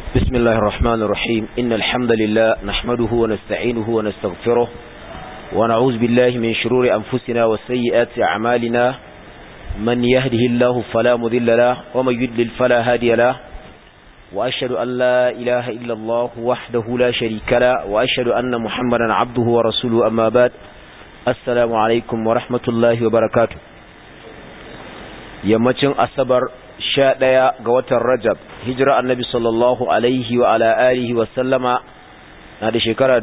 بسم الله الرحمن الرحيم إن الحمد لله نحمده ونستعينه ونستغفره ونعوذ بالله من شرور أنفسنا وسيئات أعمالنا من يهده الله فلا مضل له ومن يضلل فلا هادي له وأشهد أن لا إله إلا الله وحده لا شريك له وأشهد أن محمدا عبده ورسوله أما بعد السلام عليكم ورحمة الله وبركاته yammacin asabar 11 ga watan Rajab hijira annabi sallallahu alaihi wa ala alihi wa sallama na da shekara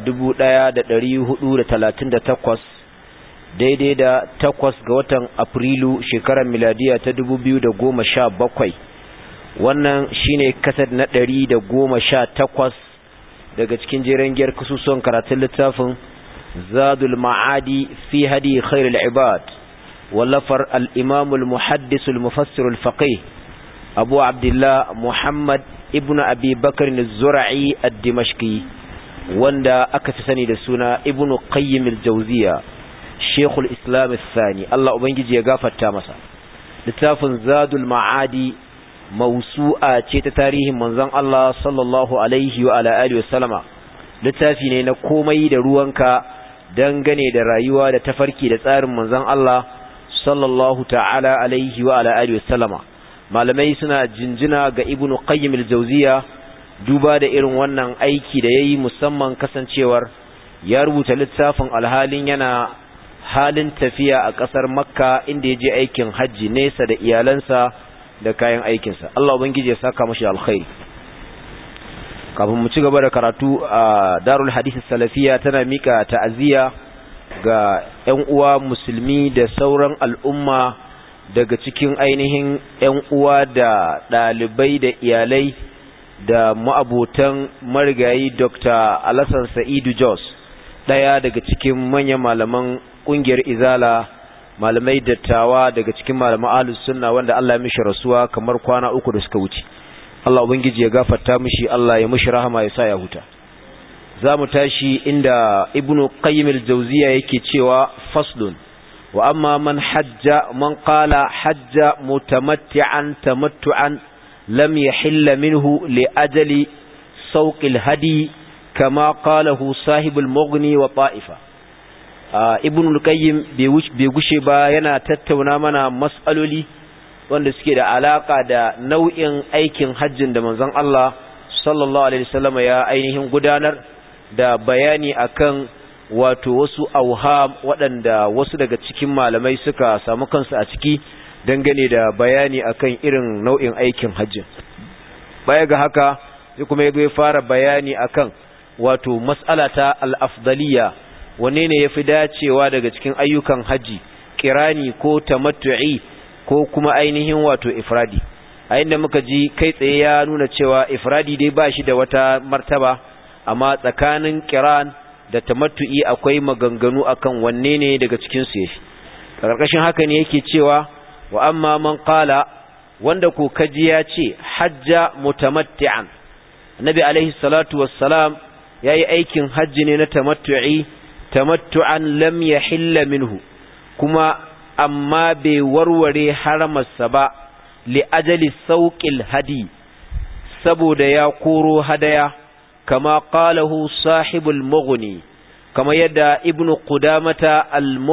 1438 daidai da 8 ga watan Afrilu shekarar miladiya ta 2017 wannan shine kasad na 118 daga cikin jeren giyar kasusuwan karatun littafin Zadul Ma'adi fi hadi khairul ibad ولفر الإمام المحدث المفسر الفقيه أبو عبد الله محمد ابن أبي بكر الزرعي الدمشقي واندا أكتسني لسنا ابن قيم الجوزية شيخ الإسلام الثاني الله أبنجي يغافة التامسة لتاف زاد المعادي موسوعة تاريخ منزان الله صلى الله عليه وعلى آله وسلم لتافي نكومي دروانك dangane da rayuwa da tafarki da tsarin manzon Allah sallallahu ta'ala alaihi wa ala alihi wasallama malamai suna jinjina ga ibnu qayyim al-jawziya duba da irin wannan aiki da yayi musamman kasancewar ya rubuta littafin alhalin yana halin tafiya a kasar makka inda yaje aikin haji nesa da iyalansa da kayan aikinsa Allah ubangiji ya saka mashi alkhairi kafin mu ci gaba da karatu a darul hadith salafiya tana mika ta'aziyya ga ƴan uwa musulmi da sauran al'umma daga cikin ainihin ƴan uwa da ɗalibai da iyalai da ma'abotan marigayi Dr. Alasan Sa'idu Jos ɗaya daga cikin manyan malaman ƙungiyar Izala malamai dattawa daga cikin malaman Ahlus Sunna wanda Allah ya mishi rasuwa kamar kwana 3 da suka wuce Allah ubangiji ya gafarta mishi Allah ya mishi rahama ya sa ya huta zamu tashi inda ibnu qayyim al-jawziya yake cewa faslun wa amma man qala hajja mutamatti'an tamattu'an lam yahill minhu li ajali sawq al-hadi kama qalahu sahib al-mughni wa ta'ifa ibnu qayyim bai gushe ba yana tattauna mana mas'aloli wanda suke da alaka da nau'in aikin hajjin da manzon Allah sallallahu alaihi wasallam ya ainihin gudanar da bayani akan wato wasu auham waɗanda wasu daga cikin malamai suka samu kansu a ciki dangane da bayani akan irin nau'in aikin hajji baya ga haka sai kuma ya fara bayani akan wato mas'alata al-afdaliyya wanne ne yafi dacewa daga cikin ayyukan haji kirani ko tamattu'i ko kuma ainihin wato ifradi a inda muka ji kai tsaye ya nuna cewa ifradi dai ba shi da wata martaba amma tsakanin kiran da tamattu'i akwai maganganu akan wanne ne daga cikin su yafi karkashin haka ne yake cewa wa amma man qala wanda ko kaji ya ce hajja mutamatti'an annabi alaihi salatu wassalam yayi aikin hajji ne na tamattu'an lam yahilla minhu kuma amma bai warware haramarsa ba li ajali sauqil hadi saboda ya koro hadaya kama qalahu sahibul mughni kama yadda ibnu qudamata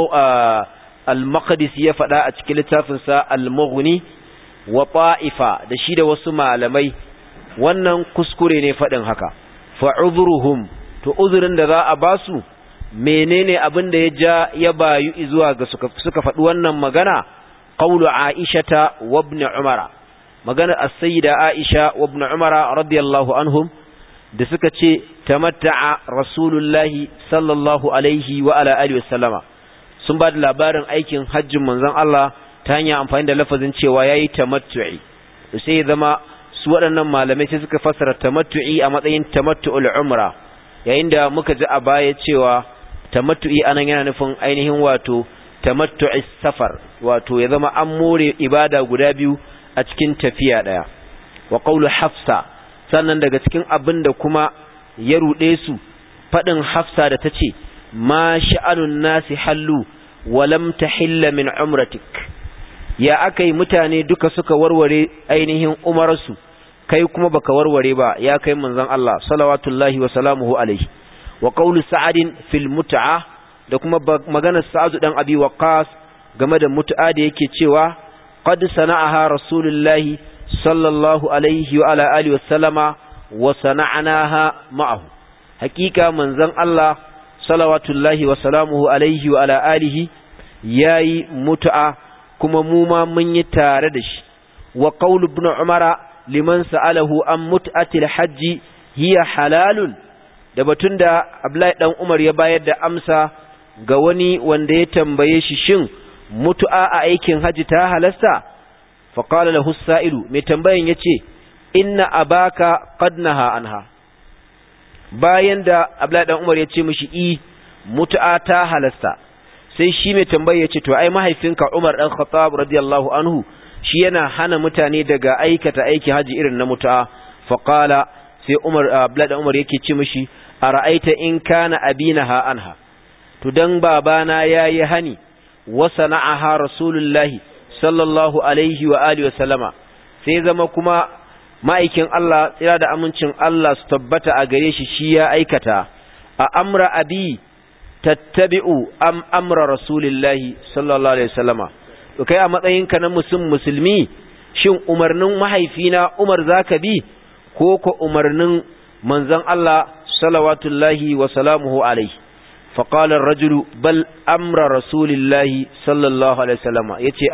al-maqdisi ya faɗa a cikin littafin sa al-mughni wa ta'ifa da shi da wasu malamai wannan kuskure ne faɗin haka fa udhruhum to uzurin da za a basu menene abin da ya ja ya bayu zuwa ga suka faɗi wannan magana qawlu aishata wa ibn umara magana as-sayyida aisha wa ibn umara radiyallahu anhum da suka ce tamatta'a rasulullahi sallallahu alaihi wa ala alihi wasallama sun ba da labarin aikin hajjin manzon Allah ta hanyar amfani da lafazin cewa yayi tamattu'i sai ya zama su waɗannan malamai sai suka fassara tamattu'i a matsayin tamattu'ul umra yayin da muka ji a baya cewa tamattu'i anan yana nufin ainihin wato tamattu'is safar wato ya zama an more ibada guda biyu a cikin tafiya daya wa qawlu hafsa sannan daga cikin abin da kuma ya rude su fadin hafsa da tace ma sha'anun nasi hallu wa lam tahilla min umratik ya akai mutane duka suka warware ainihin umarsu kai kuma baka warware ba ya kai manzon Allah salawatullahi wa salamuhu alaihi wa qawlu sa'adin fil mut'a da kuma maganar Sa'ad dan Abi Waqqas game da mut'a da yake cewa qad sana'aha rasulullahi sallallahu alaihi wa ala alihi wa sallama wa sana'naha ma'ahu hakika manzon Allah salawatullahi wa salamuhu alaihi wa ala alihi yayi mut'a kuma mu ma mun yi tare da shi wa qawlu ibn umara liman sa'alahu an mut'atil hajji hiya halalun da batun da Abdullahi dan Umar ya bayar da amsa ga wani wanda ya tambaye shi shin mutu'a a aikin haji ta halasta fa qala lahu as-sa'ilu mai tambayan yace inna abaka qad naha anha bayan da Abdullahi dan Umar yace mishi mutu'a ta halasta sai shi mai tambaya yace to ai mahaifinka Umar dan Khattab radiyallahu anhu shi yana hana mutane daga aikata aikin haji irin na mutu'a fa qala sai Abdullahi dan Umar yake ce mishi ara'aita in kana abinaha anha to dan babana yayi hani wa sana'aha rasulullahi sallallahu alaihi wa alihi wa sallama sai zama kuma ma'aikin Allah tsira da amincin Allah su tabbata a gare shi ya aikata a amra abi tattabi'u am amra rasulillahi sallallahu alaihi wa sallama to kai a matsayinka na musulmi shin umarnin mahaifina Umar zaka bi ko umarnin manzon Allah salawatullahi wa salamuhu alaihi فقال الرجل بل أمر رسول الله صلى الله عليه وسلم يتي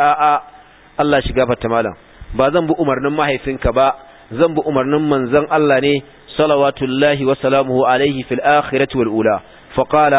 الله شغافة مالا با زنب أمرنا ما هيفنك با زنب أمرنا من زن الله ني صلوات الله وسلامه عليه في الآخرة والأولى فقال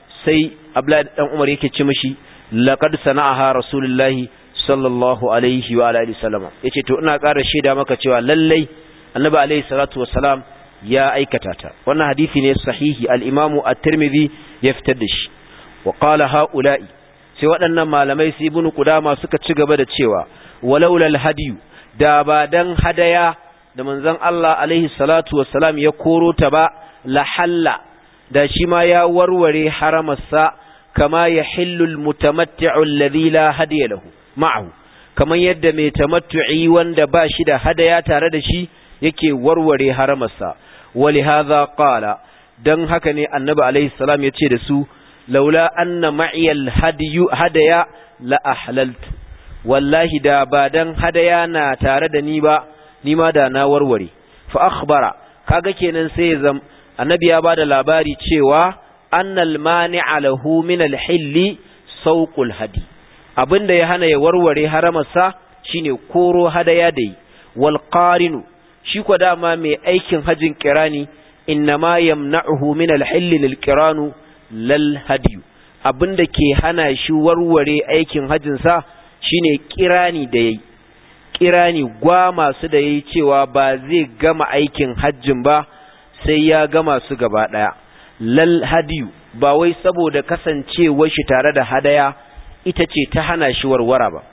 سي أبلاد أمر يكي تشمشي لقد صنعها رسول الله صلى الله عليه وعلى آله وسلم يتي تؤنا قار الشيدة مكة للي النبي عليه الصلاة والسلام ya aikata ta wannan hadisi ne sahihi al-Imam at-Tirmidhi ya fitar da shi wa qala haula'i sai waɗannan malamai su ibnu Qudama suka ci gaba da cewa walaula al-hadiyu da ba dan hadaya da manzon Allah alaihi salatu wassalam ya koro ta ba la halla da shi ma ya warware haramarsa kama yahillu al-mutamatti'u alladhi la hadiya lahu ma'ahu kaman yadda mai tamattu'i wanda ba shi da hadaya tare da shi yake warware haramarsa ولهذا قال dan haka ne annabi alaihi salam yace da su laula anna ma'iyal hadaya la ahlaltu wallahi da ba dan hadaya na tare da ni ba ni ma da na warware fa akhbara kaga kenan sai zam annabi ya bada labari cewa annal mani'a lahu min al-hill sawqul hadi abinda ya hana ya warware haramarsa shine koro hadaya dai wal qarinu shi ko dama mai aikin hajjin kirani innama yamna'uhu min al-hill lil-kiranu lal hadiyu abinda ke hana shi warware aikin hajjin sa shine kirani da yayi kirani gwa masu da yayi cewa ba zai gama aikin hajjin ba sai ya gama su gaba daya lal hadiyu ba wai saboda kasancewar shi tare da hadaya ita ce ta hana shi warwara ba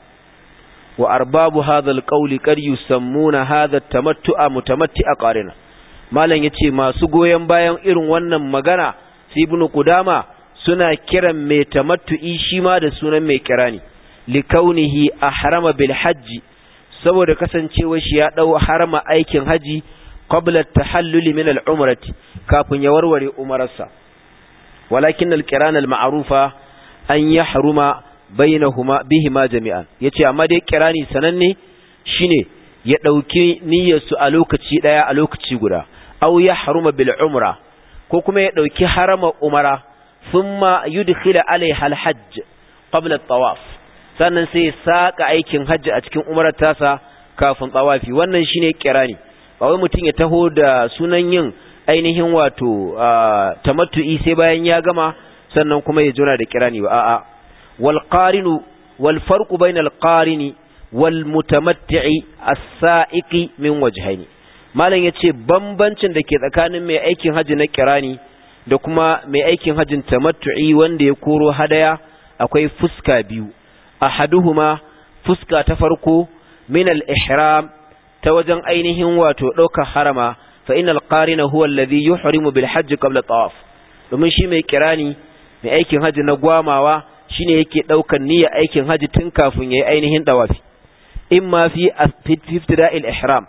wa arbabu hadha alqawli qad yusammuna hadha tamattu'a mutamatti'a qarina malan yace masu goyen bayan irin wannan magana sai ibnu qudama suna kiran mai tamattu'i shi ma da sunan mai kirani likaunihi ahrama bil hajji saboda kasancewar shi ya dau harama aikin haji qabla at-tahallul min al-umrati kafin ya warware umararsa walakin al-qiran al-ma'rufa an yahruma bainahuma bihima jami'an yace amma dai kirani sananne shine ya dauki niyyar su a lokaci daya a lokaci guda aw yahruma bil umra ko kuma ya dauki harama umara thumma yudkhila alaiha al-hajj qabla at-tawaf sannan sai saka aikin hajji a cikin umarar tasa kafin tawafi wannan shine kirani ba wai mutun ya taho da sunan yin ainihin wato tamattu'i sai bayan ya gama sannan kuma ya jona da kirani ba a'a wal qarinu wal farqu bainal qarini wal mutamatti'i as-sa'iqi min wajhaini malam yace bambancin da ke tsakanin mai aikin haji na kirani da kuma mai aikin hajin tamattu'i wanda ya koro hadaya akwai fuska biyu ahaduhuma fuska ta farko min al-ihram ta wajen ainihin wato ɗaukar harama fa innal qarina huwa alladhi yuhrimu bil hajj qabla tawaf domin shi mai kirani mai aikin haji na gwamawa shine yake ɗaukar niyyar aikin haji tun kafin yayi ainihin tawafi imma fi ibtida'il ihram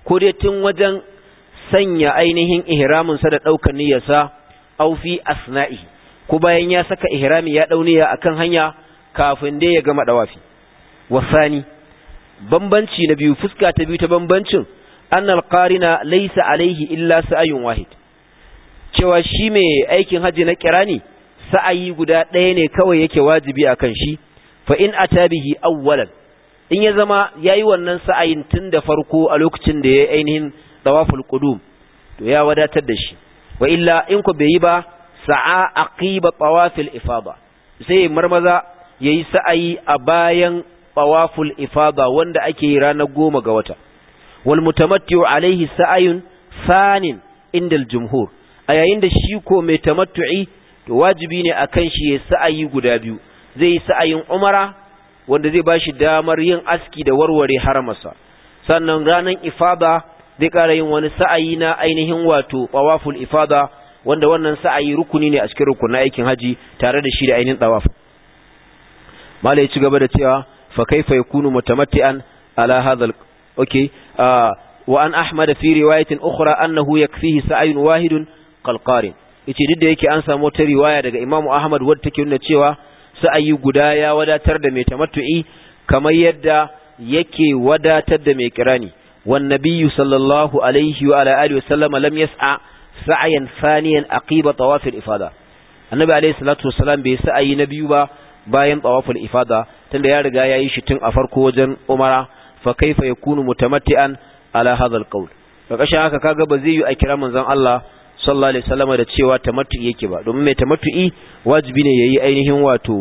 ko dai tun wajen sanya ainihin ihramin sa da daukar niyyarsa aw fi asna'i ko bayan ya saka ihrami ya dau niyya akan hanya kafin dai ya gama dawafi wasani bambanci na biyu fuska ta biyu ta bambancin annal qarina laysa alaihi illa sa'yun wahid cewa shi mai aikin haji na kirani sa'ayi guda ɗaya ne kawai yake wajibi akan shi fa in atabihi awwalan in ya zama yayi wannan sa'ayin tun da farko a lokacin da yayi ainihin tawaful qudum to ya wadatar da shi wa illa in ko bai yi ba sa'a aqiba tawafil ifada sai marmaza yayi sa'ayi a bayan tawaful ifada wanda ake yi ranar 10 ga wata wal mutamatti'u alaihi sa'ayun fanin indal jumhur a yayin da shi ko mai tamattu'i to wajibi ne akan shi ya sa'ayi guda biyu zai yi sa'ayin umara wanda zai bashi damar yin aski da warware haramarsa sannan ranar ifada zai ƙara yin wani sa'ayi na ainihin wato tawaful ifada wanda wannan sa'ayi rukuni ne a cikin rukunin aikin haji tare da shi da ainihin tawaf mala ya ci gaba da cewa fa kaifa yakunu mutamatti'an ala hadha wa an ahmad fi riwayatin ukhra annahu yakfihi sa'yun wahidun qalqarin yace duk da yake an samu wata riwaya daga Imam Ahmad wadda take nuna cewa sa'ayi guda ya wadatar da mai tamattu'i kamar yadda yake wadatar da mai kirani wan nabiyyu sallallahu alaihi wa ala alihi wasallam lam yas'a sa'yan thaniyan aqiba tawaf al-ifada annabi alaihi salatu wasallam bai sa'ayi na biyu ba bayan tawaf al-ifada tunda ya riga yayi shi tun a farko wajen umara fa kaifa yakunu mutamatti'an ala hadha al-qawl kashin haka kaga ba zai yi a kira manzon Allah sallallahu alaihi wasallam da cewa tamattu'i yake ba domin mai tamattu'i wajibi ne yayi ainihin wato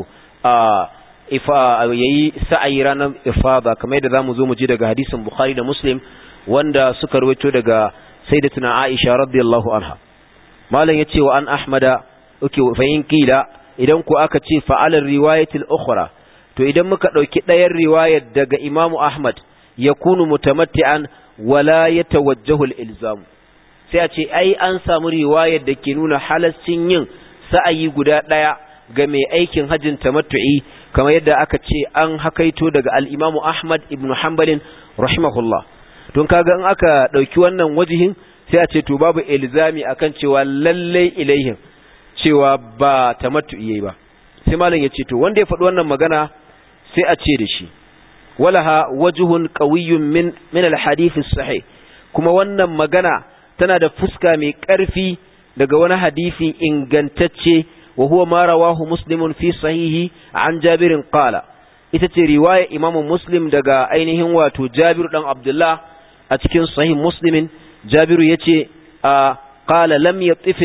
yayi sa'ayi ranar ifada kamar yadda zamu zo mu ji daga hadisin Bukhari da Muslim wanda suka rawaito daga sayyidatuna Aisha radiyallahu anha malam yace wa an Ahmada fa in kila idan ku aka ce fa'alar riwayatil ukhra to idan muka dauki dayar riwayar daga Imam Ahmad yakunu mutamatti'an wala yatawajjahu al-ilzam sai a ce ai an samu riwayar da ke nuna halaccin yin sa'ayi guda daya ga mai aikin hajjin tamattu'i kamar yadda aka ce an hakaito daga al-Imam Ahmad ibn Hanbal rahimahullah don kaga in aka dauki wannan wajihin sai a ce to babu ilzami akan cewa lalle ilaihin cewa ba tamattu'i ba sai malam ya ce to wanda ya faɗi wannan magana sai a ce da shi walaha wajhun qawiyyun min al-hadith as-sahih kuma wannan magana tana da fuska mai ƙarfi daga wani hadisi ingantacce wa huwa ma rawahu muslimun fi sahihi an jabirin qala ita ce riwaya imamu muslim daga ainihin wato jabiru dan abdullah a cikin sahih muslimin jabiru yace qala lam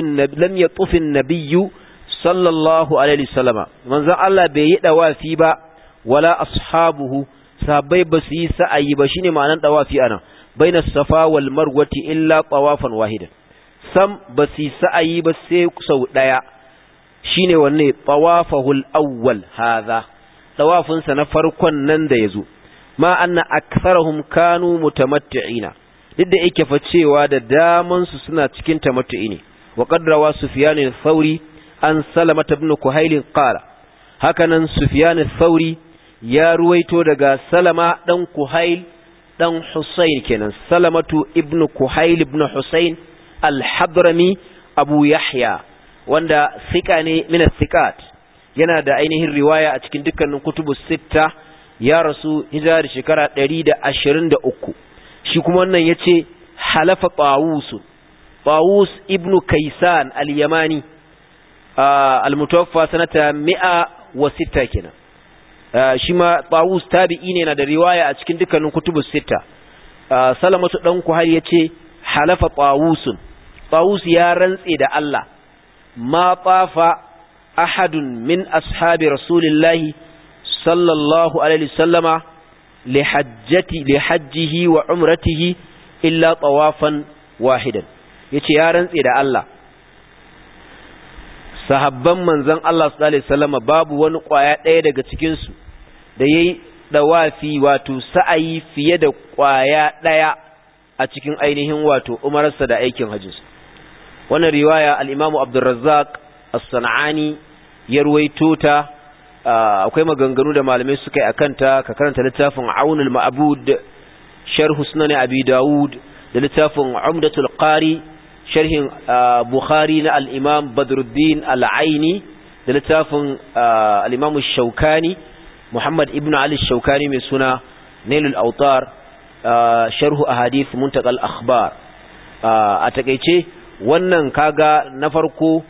yatuf an-nabiyyu sallallahu alaihi wasallama manzon Allah bai yi dawafi ba wala ashabuhu sahabbai ba su yi sa'ayi ba shine ma'anar dawafi ana baina safa wal marwati illa tawafan wahidan sam ba su yi sa'ayi ba sai sau daya shine wanne tawafahul awwal hadha tawafin sa na farkon nan da yazo ma anna aktharuhum kanu mutamatti'ina duk da yake fa cewa da daman su suna cikin tamattu'i ne wa qadrawa sufyan al-thawri an salama ibn kuhail qala hakanan sufyan al-thawri ya ruwaito daga salama dan kuhail dan husayn kenan salamatu ibn kuhail ibn husayn al-hadrami abu yahya wanda sika ne min as-sikat yana da ainihin riwaya a cikin dukkanin kutubus sitta ya rasu hijira shekara 123 shi kuma wannan yace halafa Tawus ibn Kaysan al-Yamani al-mutawaffa sanata 106 kenan shi ma Tawus tabi'i ne na da riwaya a cikin dukkanin kutubus sitta Salamatu dan Kuhar yace halafa Tawus ya rantse da Allah ma tafa ahadun min ashabi rasulillahi sallallahu alaihi wasallama lihajjihi wa umratihi illa tawafan wahidan yace ya rantse da Allah sahabban manzon Allah sallallahu alaihi wasallama babu wani kwaya daya daga cikin su da yayi dawafi wato sa'ayi fiye da kwaya daya a cikin ainihin wato umarsa da aikin hajjinsa wannan riwaya al-Imam Abdurrazzaq as-San'ani ya ruwaito ta akwai maganganu da malamai suka yi akanta ka karanta littafin Aunul Ma'bud sharh Sunan Abi Dawud da littafin Umdatul Qari sharhin Bukhari na al-Imam Badruddin al-Aini da littafin al-Imam Shawkani Muhammad ibn Ali Shawkani mai suna Nailul Awtar sharhu ahadith Muntaqal Akhbar. A takeice wannan kaga na farko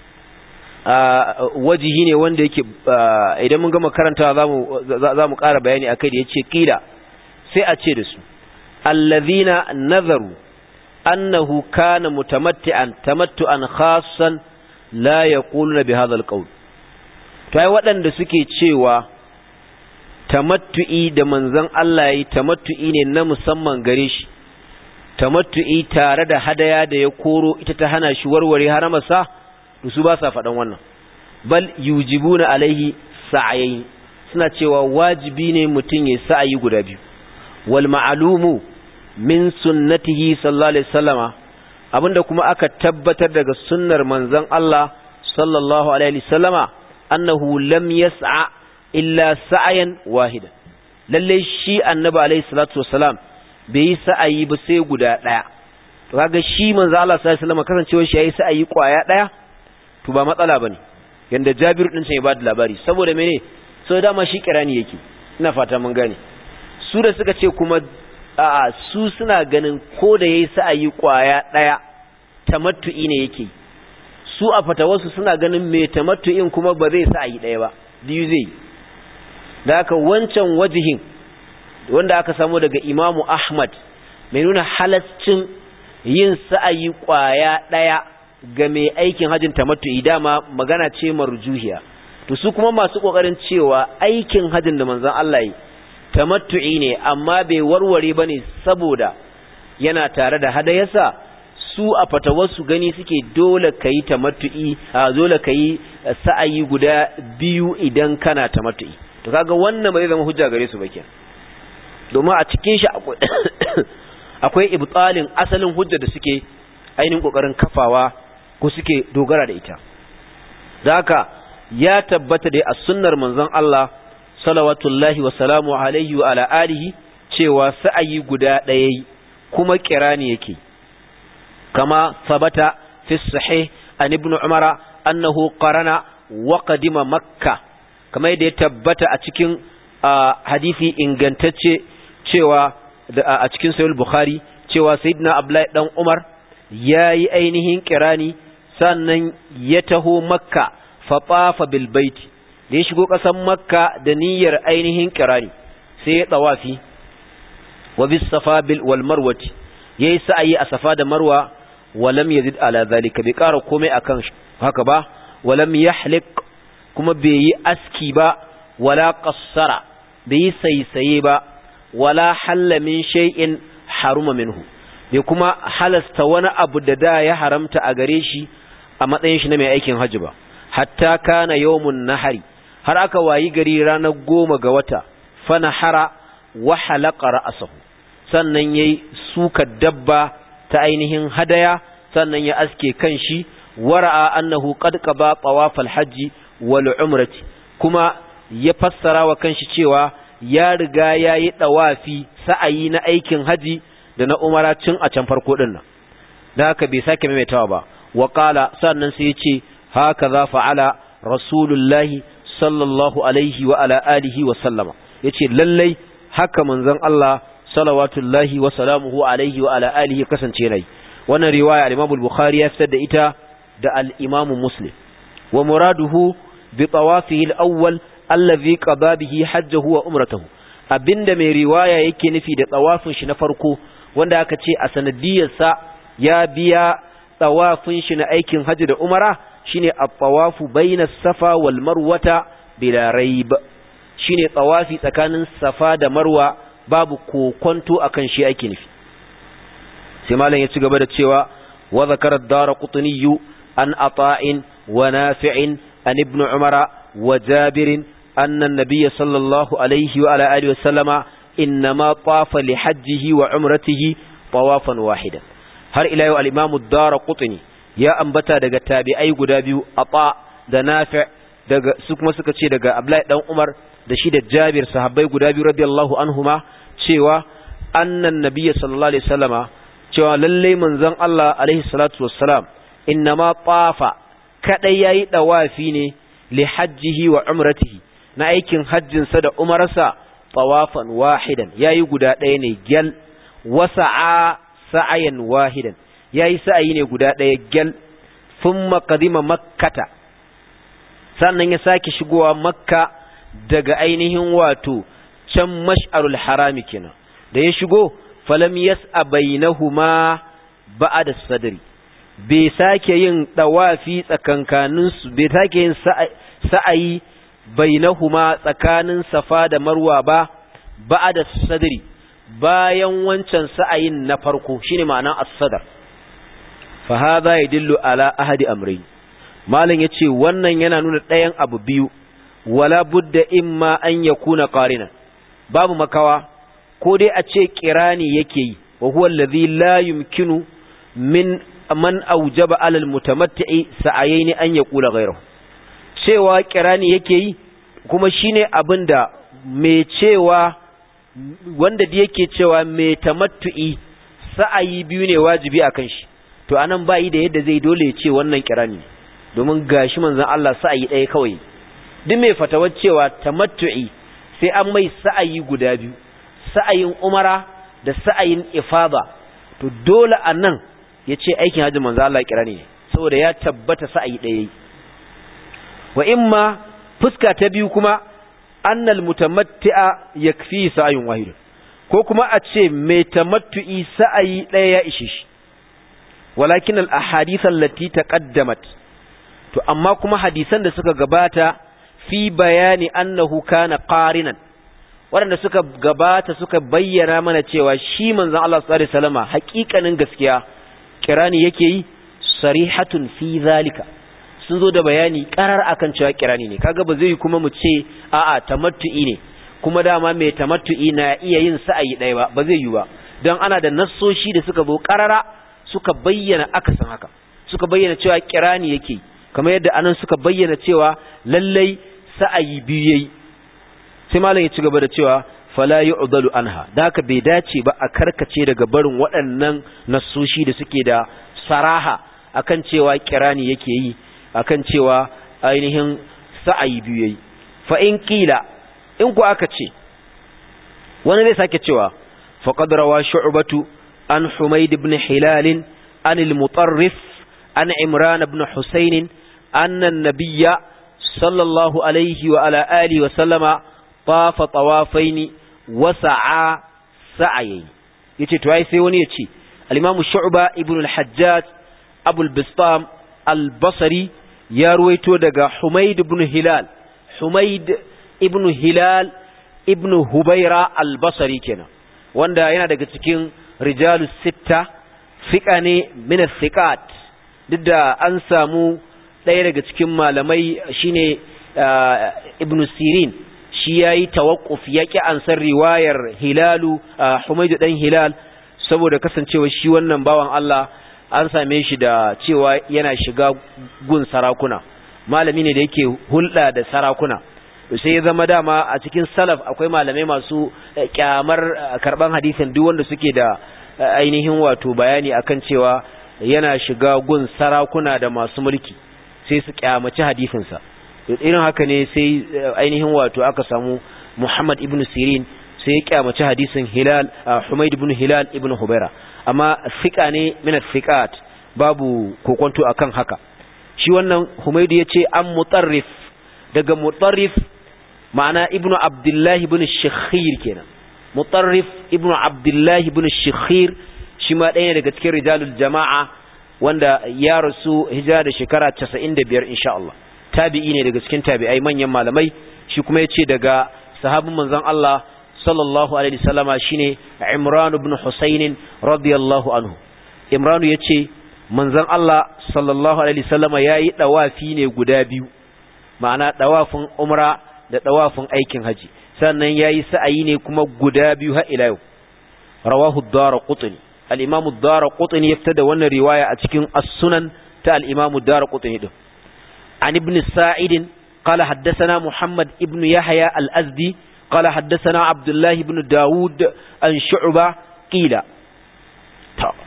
wajihi ne wanda yake idan mun gama karanta zamu ƙara bayani akai da yace kila sai a ce da su allazina nazaru annahu kana mutamatti'an tamattu'an khassan la yaquluna bi hadha alqawl to ai waɗanda suke cewa tamattu'i da manzon Allah yayi tamattu'i ne na musamman gare shi, tamattu'i tare da hadaya da ya koro ita ta hana shi warware haramarsa, su ba sa faɗan wannan. Bal yujibuna alaihi sa'ayin, suna cewa wajibi ne mutum ya sa'ayi guda biyu. Wal ma'lumu min sunnatihi sallallahu alaihi wasallama, abinda kuma aka tabbatar daga sunnar manzon Allah sallallahu alaihi wasallama, annahu lam yas'a illa sa'ayan wahida. Lalle shi annabi alaihi salatu wassalam bai yi sa'ayi ba sai guda daya. To kaga shi manzo Allah sallallahu alaihi wasallam kasancewar shi yayi sa'ayi kwaya daya to ba matsala bane. Yanda Jabir din sai ya bada labari saboda mene? So dama shi kirani yake. Ina fata mun gane. Su da suka ce kuma a'a su suna ganin ko da yayi sa'ayi kwaya daya tamattu'i ne yake. Su a fatawarsu suna ganin me tamattu'in kuma ba zai sa'ayi daya ba. Biyu zai. Da haka wancan wajihin wanda aka samu daga Imamu Ahmad mai nuna halaccin yin sa'ayi kwaya daya ga mai aikin hajjin tamattu'i dama magana ce marjuhiya. To su kuma masu kokarin cewa aikin hajjin da manzon Allah yi tamattu'i ne amma bai warware bane saboda yana tare da hadayarsa, su a fatawarsu gani suke dole kai tamattu'i, dole kai sa'ayi guda biyu idan kana tamattu'i. To kaga wannan bai zama hujja gare su ba kenan, domin a cikin shi akwai ibtalin asalin hujja da suke ainihin kokarin kafawa ko suke dogara da ita. Zaka ya tabbata dai a sunnar manzon Allah salawatullahi wa salamu alaihi wa ala alihi cewa sa'ayi guda ɗaya kuma kirani yake, kama sabata fi sahih an ibn umara annahu qarana wa qadima makkah, kamar yadda ya tabbata a cikin hadisi ingantacce cewa a cikin sahih bukhari cewa sayyidina abdullahi dan umar yayi ainihin kirani sannan ya taho makka fa tafa bil bait, da ya shigo kasan makka da niyyar ainihin kirani sai ya tawafi wa bis safa bil wal marwati, yayi sa'ayi a safa da marwa, walam yazid ala zalika, bai ƙara komai akan haka ba, walam yahliq kuma bai yi aski ba, wala qassara bai yi saisaye ba, wala halla min shay'in haruma minhu, bai kuma halasta wani abu da ya haramta a gare shi a matsayin shi na mai aikin hajji ba, hatta kana yawmun nahari, har aka wayi gari ranar 10 ga wata, fa nahara wa halaqa ra'sahu, sannan yayi suka dabba ta ainihin hadaya, sannan ya aske kanshi, wara'a annahu qad qaba tawafal hajji wal umrati, kuma ya fassara wa kanshi cewa ya riga yayi dawafi sa'ayi na aikin haji da na umara tun a can farko din nan, da haka bai sake maimaitawa ba. Wa qala, sannan sai ya ce haka za fa'ala rasulullahi sallallahu alaihi wa ala alihi wa sallama, yace lallai haka manzon Allah salawatullahi wa salamuhu alaihi wa ala alihi kasance nayi. Wannan riwaya al-Imam al-Bukhari ya fitar da ita da al-Imam Muslim. Wa muraduhu bi tawafihi al-awwal allazi qada bihi hajjahu wa umratahu, abinda mai riwaya yake nufi da tawafin shi na farko wanda aka ce a sanadiyar sa ya biya tawafin shi na aikin haji da umara, shine at-tawafu bayna safa wal marwata bila raib, shine tawafi tsakanin safa da marwa babu kokonto akan shi ake nufi. Sai malam ya ci gaba da cewa wa zakara ad-Daraqutni an Ata'in wa Nafi'in an Ibn Umara wa Jabirin anna an-nabiy sallallahu alaihi wa ala alihi wa sallama inma tafa li hajjihi wa umratihi tawafan wahidan. Har ila yau al-Imam ad-Daraqutni ya ambata daga tabi'ai guda biyu, Ata da Nafi', daga su kuma suka ce daga Abdullahi dan Umar da shi da Jabir, sahabbai guda biyu radiyallahu anhuma, cewa annan nabiyyi sallallahu alaihi wasallama cewa lalle manzon Allah alaihi salatu wassalam innama tafa kadai yayi dawafi ne li hajjihi wa umratihi na aikin hajjin sa da umarsa tawafan wahidan yayi guda ɗaya ne gyal wasa'a sa'ayan wahidan yayi sa'ayi ne guda ɗaya gyal thumma qadima makkata sannan ya sake shigowa makka daga ainihin wato can mash'arul harami kenan da ya shigo falam yas'a bainahuma ba'da sadri bai sake yin dawafi tsakankanin su bai sake yin sa'ayi bainahuma tsakanin safa da marwa ba ba'da sadri bayan wancan sa'ayin na farko shine ma'anar as-sadr fa hadha yadullu ala ahadi amrayn malan yace wannan yana nuna ɗayan abu biyu wala budda imma an yakuna qarinan babu makawa ko dai a ce kirani yake yi wa huwa allazi la yumkinu min man aujaba ala almutamatti'i sa'ayaini an yaqula ghayruhu cewa kirani yake yi kuma shine abinda mai cewa wanda da yake cewa mai tamattu'i sa'ayi biyu ne wajibi akan shi to anan bai da yadda zai dole ya ce wannan kirani domin gashi manzon Allah sa'ayi ɗaya kawai duk mai fatawar cewa tamattu'i sai an mai sa'ayi guda biyu sa'ayin umara da sa'ayin ifada to dole anan yace aikin hajji manzo Allah kirani ne saboda ya tabbata sa'ayi ɗaya wa imma fuska ta biyu kuma annal mutamatti'a yakfi sa'ayun wahid ko kuma a ce mai tamattu'i sa'ayi ɗaya ya ishe shi walakin al ahadith allati taqaddamat to amma kuma hadisan da suka gabata fi bayani annahu kana qarinan waɗanda suka gabata suka bayyana mana cewa shi manzon Allah sallallahu alaihi wasallama haƙiƙanin gaskiya kirani yake yi sarihatun fi zalika sun zo da bayani karar akan cewa kirani ne kaga ba zai kuma mu ce a'a tamattu'i ne kuma dama mai tamattu'i na iya yin sa'ayi ɗaya ba zai yi ba don ana da nassoshi da suka zo karara suka bayyana akasin haka suka bayyana cewa kirani yake kamar yadda anan suka bayyana cewa lallai sa'ayi biyu yayi sai malam ya ci gaba da cewa fala yu'dalu anha da haka bai dace ba a karkace daga barin waɗannan nassoshi da suke da saraha akan cewa kirani yake yi akan cewa ainihin sa'ayi biyu yayi fa in qila in ku aka ce wani zai sake cewa faqad rawa shu'batu an humayd ibn hilal an al-mutarrif an imran ibn husayn anna an-nabiyya sallallahu alayhi wa ala alihi wa sallama tafa tawafaini wa sa'a sa'ayi yace to ai sai wani yace al-imam shu'ba ibn al-hajjaj abu al-bistam al-basri ya ruwaito daga humayd ibn hilal ibn hubayra al-basri kenan wanda yana daga cikin rijalus sitta fiqa ne min as-siqat duk da an samu ɗaya daga cikin malamai shine ibn sirin shi yayi tawaqquf yaki ansar riwayar hilalu humaydu dan hilal saboda kasancewa shi wannan bawan Allah an same shi da cewa yana shiga gun sarakuna malami ne da yake hulɗa da sarakuna sai ya zama dama a cikin salaf akwai malamai masu kyamar karban hadisin duk wanda suke da ainihin wato bayani akan cewa yana shiga gun sarakuna da masu mulki sai su kyamaci hadisinsa irin haka ne sai ainihin wato aka samu Muhammad ibn Sirin sai ya kyamaci hadisin Humayd ibn Hilal ibn Hubayra amma fiqa ne min al-fiqat babu kokonto akan haka shi wannan Humayd yace an mutarrif daga mutarrif ma'ana ibn Abdullah ibn Shikhir kenan mutarrif ibn Abdullah ibn Shikhir shi ma ɗaya daga cikin rijalul jama'a wanda ya rasu hijira da shekara 95 insha Allah tabi'i ne daga cikin tabi'ai manyan malamai shi kuma yace daga sahabin manzon Allah sallallahu alaihi wasallama shine Imran ibn Husayn radiyallahu anhu Imran yace manzon Allah sallallahu alaihi wasallama yayi dawafi ne guda biyu ma'ana dawafin umra da dawafin aikin haji sannan yayi sa'ayi ne kuma guda biyu har ila yau rawahu ad-Darqutni al-Imam ad-Darqutni yaftada wannan riwaya a cikin as-Sunan ta al-Imam ad-Darqutni din an ibn Sa'id قال حدثنا محمد ابن يحيى الأزدي قال حدثنا عبد الله بن داود عن شعبة قيل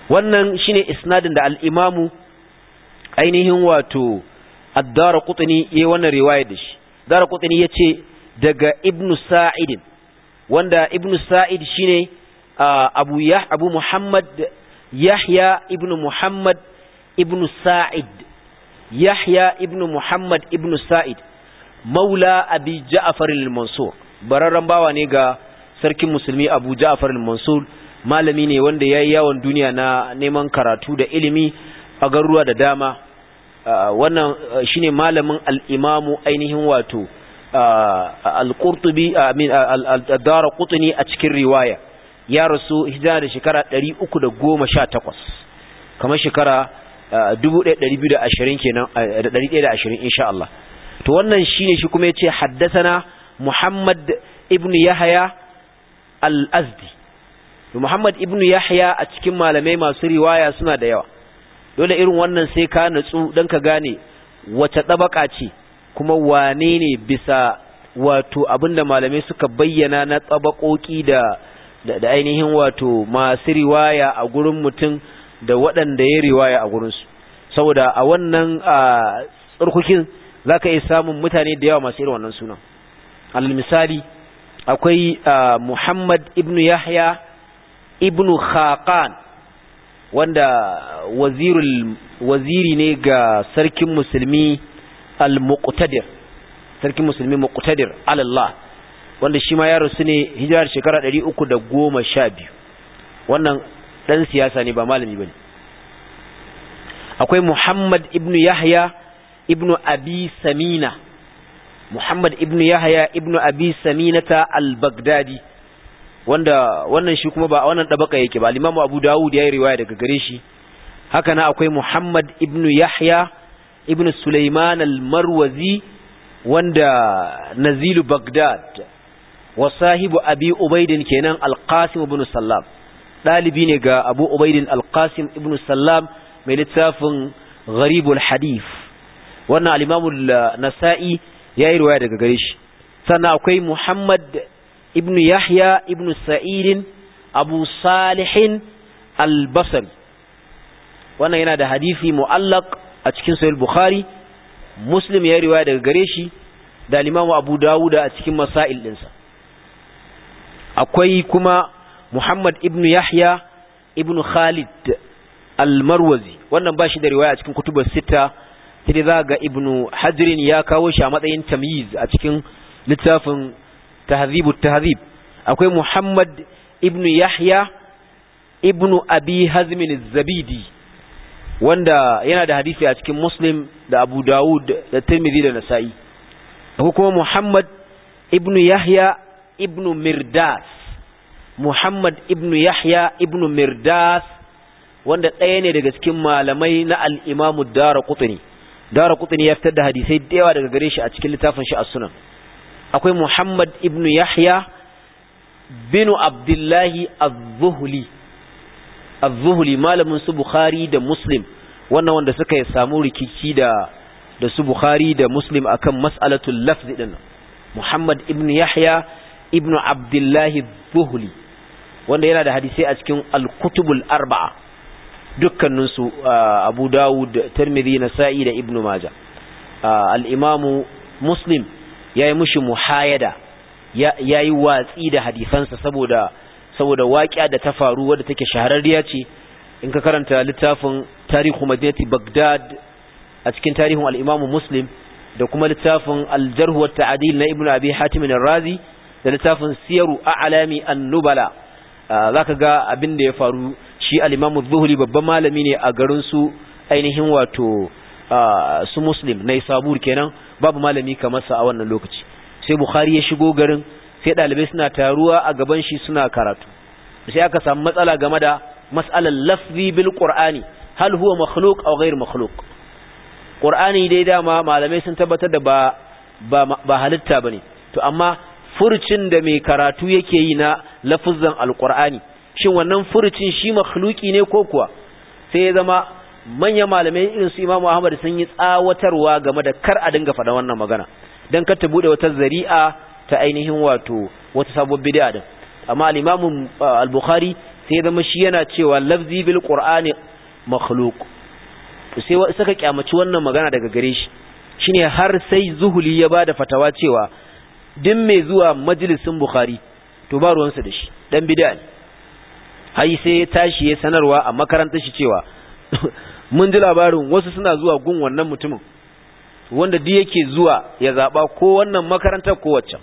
wannan shine isnadin da al-imamu ainihin wato ad-Daraqutni yayin wannan riwaya da shi. Daraqutni yace daga Ibn Sa'id, wanda Ibn Sa'id shine Abu Muhammad Yahya ibn Muhammad ibn Sa'id, Yahya ibn Muhammad ibn Sa'id maula Abi Ja'far al-Mansur, bararran bawa ne ga sarkin musulmi Abu Ja'far al-Mansur. Malami ne wanda yayi yawon duniya na neman karatu da ilimi a garuruwa da dama. Wannan shine malamin al-Imamu ainihin wato al-Qurtubi ad-Daraqutni a cikin riwaya. Ya rasu hijira da shekara 318, kamar shekara 1220 kenan, 120 insha Allah. To wannan shine shi kuma yace haddathana Muhammad ibn Yahya al-Azdi. Muhammad ibn Yahya a cikin malamai masu riwaya suna da yawa. Dole irin wannan sai ka natsu dan ka gane wace tabaka ce kuma wane ne bisa wato abinda malamai suka bayyana na tabakoki da ainihin wato masu riwaya a gurin mutum da waɗanda ya riwaya a gurinsu. Saboda a wannan tsarkukin za ka iya samun mutane da yawa masu irin wannan sunan. Alal misali akwai Muhammad ibn Yahya ibn Khaqan, wanda waziri ne ga sarkin musulmi al-Muqtadir, sarkin musulmi Muqtadir alallah, wanda shi ma ya rasu ne hijirar shekara 312. Wannan dan siyasa ne ba malami bane. Akwai Muhammad ibn Yahya ibn Abi Samina, Muhammad ibn Yahya ibn Abi Saminata al-Baghdadi, wanda wannan shi kuma ba wannan dabaka yake ba. Imam Abu Dawud ya yi riwaya daga gare shi. Haka na akwai Muhammad ibn Yahya ibn Sulaiman al-Marwazi, wanda nazilu Baghdad wa sahibu Abi Ubaidin kenan al-Qasim ibn Sallam, dalibi ne ga Abu Ubaidin al-Qasim ibn Sallam mai littafin Gharibul Hadith. Wannan al-Imam an-Nasa'i yayi riwaya daga gare shi. Sannan akwai Muhammad ibn Yahya ibn Sa'id Abu Salih al-Basri. Wannan yana da hadisi mu'allaq a cikin Sahih Bukhari. Muslim yayi riwaya daga gare shi da Imam Abu Dawud a cikin masail dinsa. Akwai kuma Muhammad ibn Yahya ibn Khalid al-Marwazi. Wannan ba shi da riwaya a cikin kutubus sita, sai za ga Ibn Hajar ya kawo shi a matsayin tamyiz a cikin littafin Tahdhibut Tahdhib. Akwai Muhammad ibn Yahya ibn Abi Hazm az-Zabidi, wanda yana da hadisi a cikin Muslim da Abu Dawud da Tirmidhi da Nasa'i. Akwai kuma Muhammad ibn Yahya ibn Mirdas, Muhammad ibn Yahya ibn Mirdas, wanda ɗaya ne daga cikin malamai na al-Imam ad-Daraqutni. Daraqutni ya fitar da hadisai da yawa daga gare shi a cikin littafin shi As-Sunan. Akwai Muhammad ibn Yahya bin Abdullahi az-Zuhli, malamin su Bukhari da Muslim, wannan wanda suka samu rikici da su Bukhari da Muslim akan mas'alatul lafzi din. Muhammad ibn Yahya ibn Abdullahi az-Zuhli, wanda yana da hadisai a cikin al-Kutubul Arba'a, dukkanin su Abu Dawud, Tirmidhi, Nasa'i da Ibn Majah. Al-Imam Muslim yayi mushi muhayada, yayi watsi da hadisansa saboda waƙiya da ta faru wadda take shahararriya ce. In ka karanta littafin Tarihu Madinati Baghdad a cikin tarihin al-Imam Muslim, da kuma littafin Al-Jarh wa Ta'dil na Ibn Abi Hatim ar-Razi, da littafin Siyaru A'lami an-Nubala, zaka ga abin da ya faru. Shi al-Imam az-Zuhli babban malami ne a garin su ainihin wato su Muslim Naysabur kenan, babu malami kamar sa a wannan lokaci. Sai Bukhari ya shigo garin, sai dalibai suna taruwa a gaban shi suna karatu. Sai aka samu matsala game da mas'alar lafzi bil Qur'ani, hal huwa makhluq aw ghayr makhluq. Qur'ani dai dama malamai sun tabbatar da ba halitta bane, to amma furucin da mai karatu yake yi na lafuzan al-Qur'ani, shin wannan furucin shi makhluki ne ko kuwa? Sai ya zama manyan malamai irin su Imam Ahmad sun yi tsawatarwa game da kar a dinga faɗa wannan magana, dan kar ta bude wata zari'a ta ainihin wato wata sabuwar bid'a din. Amma al-Imam al-Bukhari sai zama shi yana cewa lafzi bil qur'ani makhluq sai suka kyamaci wannan magana daga gare shi shine har sai Zuhuli ya bada fatawa cewa din mai zuwa majalisin Bukhari to ba ruwansa da shi dan bid'a ne hai sai ya tashi ya sanarwa a makarantar shi cewa mun ji labarin wasu suna zuwa gun wannan mutumin wanda duk yake zuwa ya zaba ko wannan makarantar ko waccan.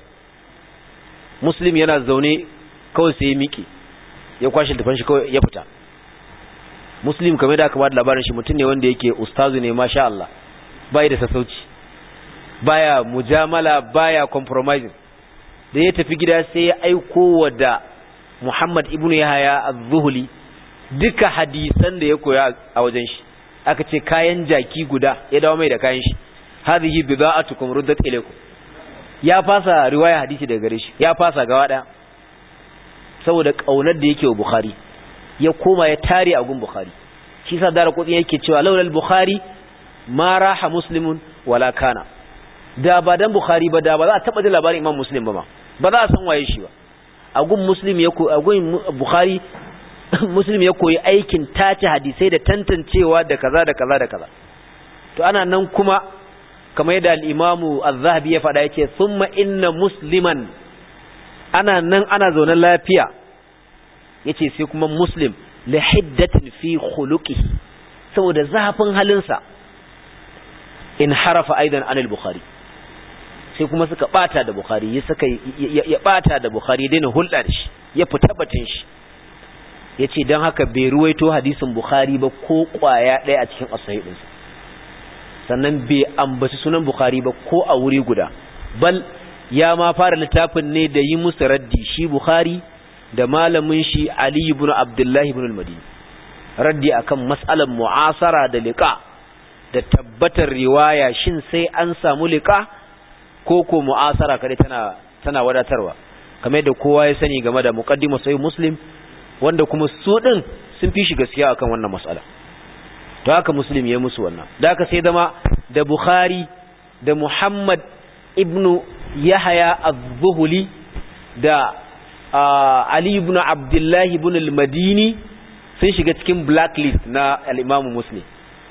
Muslim yana zaune kawai sai ya miƙe ya kwashi tafan shi kawai ya fita. Muslim kamar da aka ba da labarin shi mutum ne wanda yake ustazu ne masha Allah, bai da sassauci, baya mujamala, baya compromising. Da ya tafi gida sai ya aiko wa da Muhammad ibn Yahya az-Zuhli duka hadisan da ya koya a wajen shi. Aka ce kayan jaki guda ya dawo mai da kayan shi, hadhihi bida'atukum ruddat ilaykum. Ya fasa riwaya hadisi daga gare shi, ya fasa gaba daya saboda kaunar da yake wa Bukhari, ya koma ya tare a gun Bukhari. Shi sa Daraqutni yake cewa laulal Bukhari ma raha muslimun wala kana, da ba dan Bukhari ba da ba za a taba da labarin Imam Muslim ba ba za a san waye shi ba. A gun Muslim ya ko a gun Bukhari Muslim ya koyi aikin tace hadisai da tantancewa da kaza da kaza da kaza. To ana nan kuma kamar yadda al-Imam Az-Zahabi ya faɗa yake thumma inna musliman, ana nan ana zaune lafiya yace sai kuma Muslim li hiddatin fi khuluqihi, saboda zafin halinsa in harafa aidan anil Bukhari, sai kuma suka bata da Bukhari, ya bata da Bukhari, daina hulɗa da shi, ya fita batun shi. Yace dan haka bai ruwaito hadisin Bukhari ba ko kwaya ɗaya a cikin as-sahih ɗinsa, sannan bai ambaci sunan Bukhari ba ko a wuri guda, bal ya ma fara littafin ne da yi musu raddi shi Bukhari da malamin shi Ali ibn Abdullah ibn al-Madini, raddi akan mas'alan mu'asara da liqa da tabbatar riwaya, shin sai an samu liqa ko mu'asara kare tana wadatarwa, kamar yadda kowa ya sani game da muqaddimu sahih Muslim, wanda kuma su din sun fi shi gaskiya akan wannan mas'ala. To haka Muslim ya musu wannan, da haka sai zama da Bukhari da Muhammad ibn Yahya az-Zuhli da Ali ibn Abdullah ibn al-Madini sun shiga cikin blacklist na al-Imam Muslim.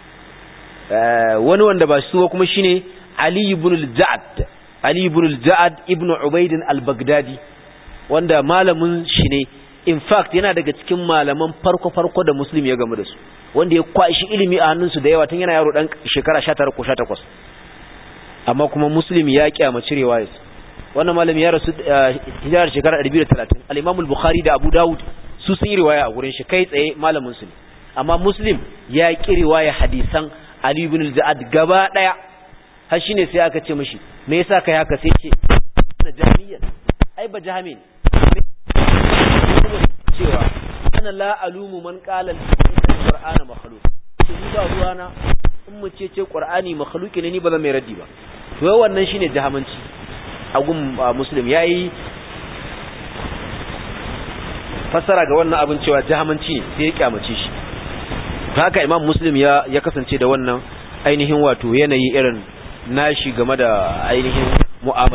Wani wanda ba su kuma shine Ali ibn al-Ja'd ibn Ubayd al-Baghdadi, wanda malamin shi ne, in fact yana daga cikin malaman farko da Muslim ya gamu da su, wanda ya kwashi ilimi a hannunsu da yawa tun yana yaro dan shekara 19 ko 18, amma kuma Muslim ya kyamaci riwayarsa. Wannan malami ya rasu hijirar shekara 230. al-Imam al-Bukhari da Abu Dawud su sun yi riwaya a gurin shi kai tsaye, malamin su ne, amma Muslim ya ki riwaya hadisan Ali ibn al-Ja'd gaba daya. har shine sai aka ce mishi me yasa kai haka, sai ce na jahmiyyah, ai ba jahmi cewa ana la alumu man qala al-Qur'ana makhluq, ni ba ruwana in mu ce Qur'ani makhluki ne, ni ba zan mai raddi ba. To wannan shine jahamanci a gun Muslim, yayi fassara ga wannan abin cewa jahamanci ne, sai ya kyamace shi. Haka Imam Muslim ya kasance da wannan ainihin wato yanayi irin nashi game da ainihin mu'amala.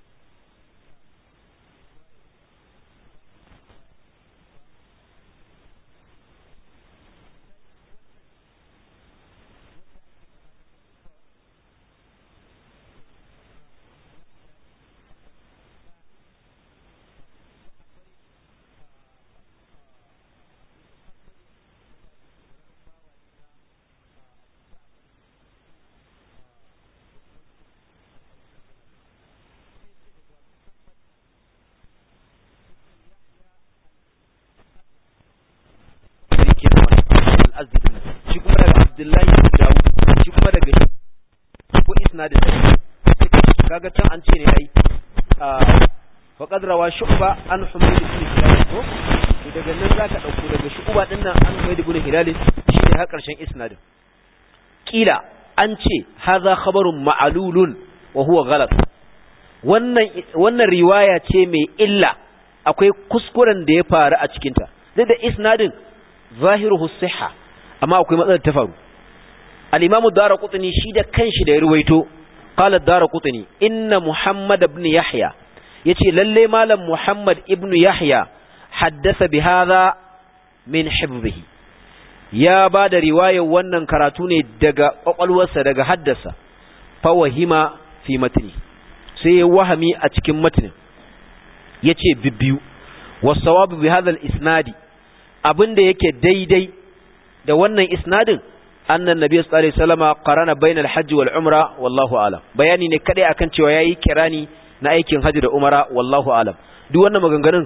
shi kuma daga Abdullahi bin Dawud, shi kuma daga ko isnadin kaga can an ce ne ai fa qad rawa Shu'ba an Humayd ibn Hilal, ko daga nan zaka dauko daga Shu'ba din nan an Humayd ibn Hilal, shi ne har karshen isnadin. Kila an ce hadha khabarun ma'lulun wa huwa ghalat, wannan riwaya ce mai illa, akwai kuskuren da ya faru a cikin ta, da isnadin zahiruhu sihha, amma akwai matsalar ta faru. al-Imam ad-Daraqutni shi da kanshi da ya ruwaito, qala ad-Daraqutni inna Muhammad ibn Yahya, yace lalle malam Muhammad ibn Yahya haddasa bi hadha min hifdhihi ya bada riwayar wannan karatu ne daga kwakwalwarsa daga haddasa fa wahima fi matni sai ya wahami a cikin matnin yace bibbiyu wasawabu bi hadha al-isnadi abinda yake daidai da wannan isnadin annan nabi sallallahu alaihi wasallama qarana bayna al-hajj wal umra wallahu a'lam bayani ne kadai akan cewa yayi kirani na aikin haji da umara wallahu a'lam duk wannan maganganun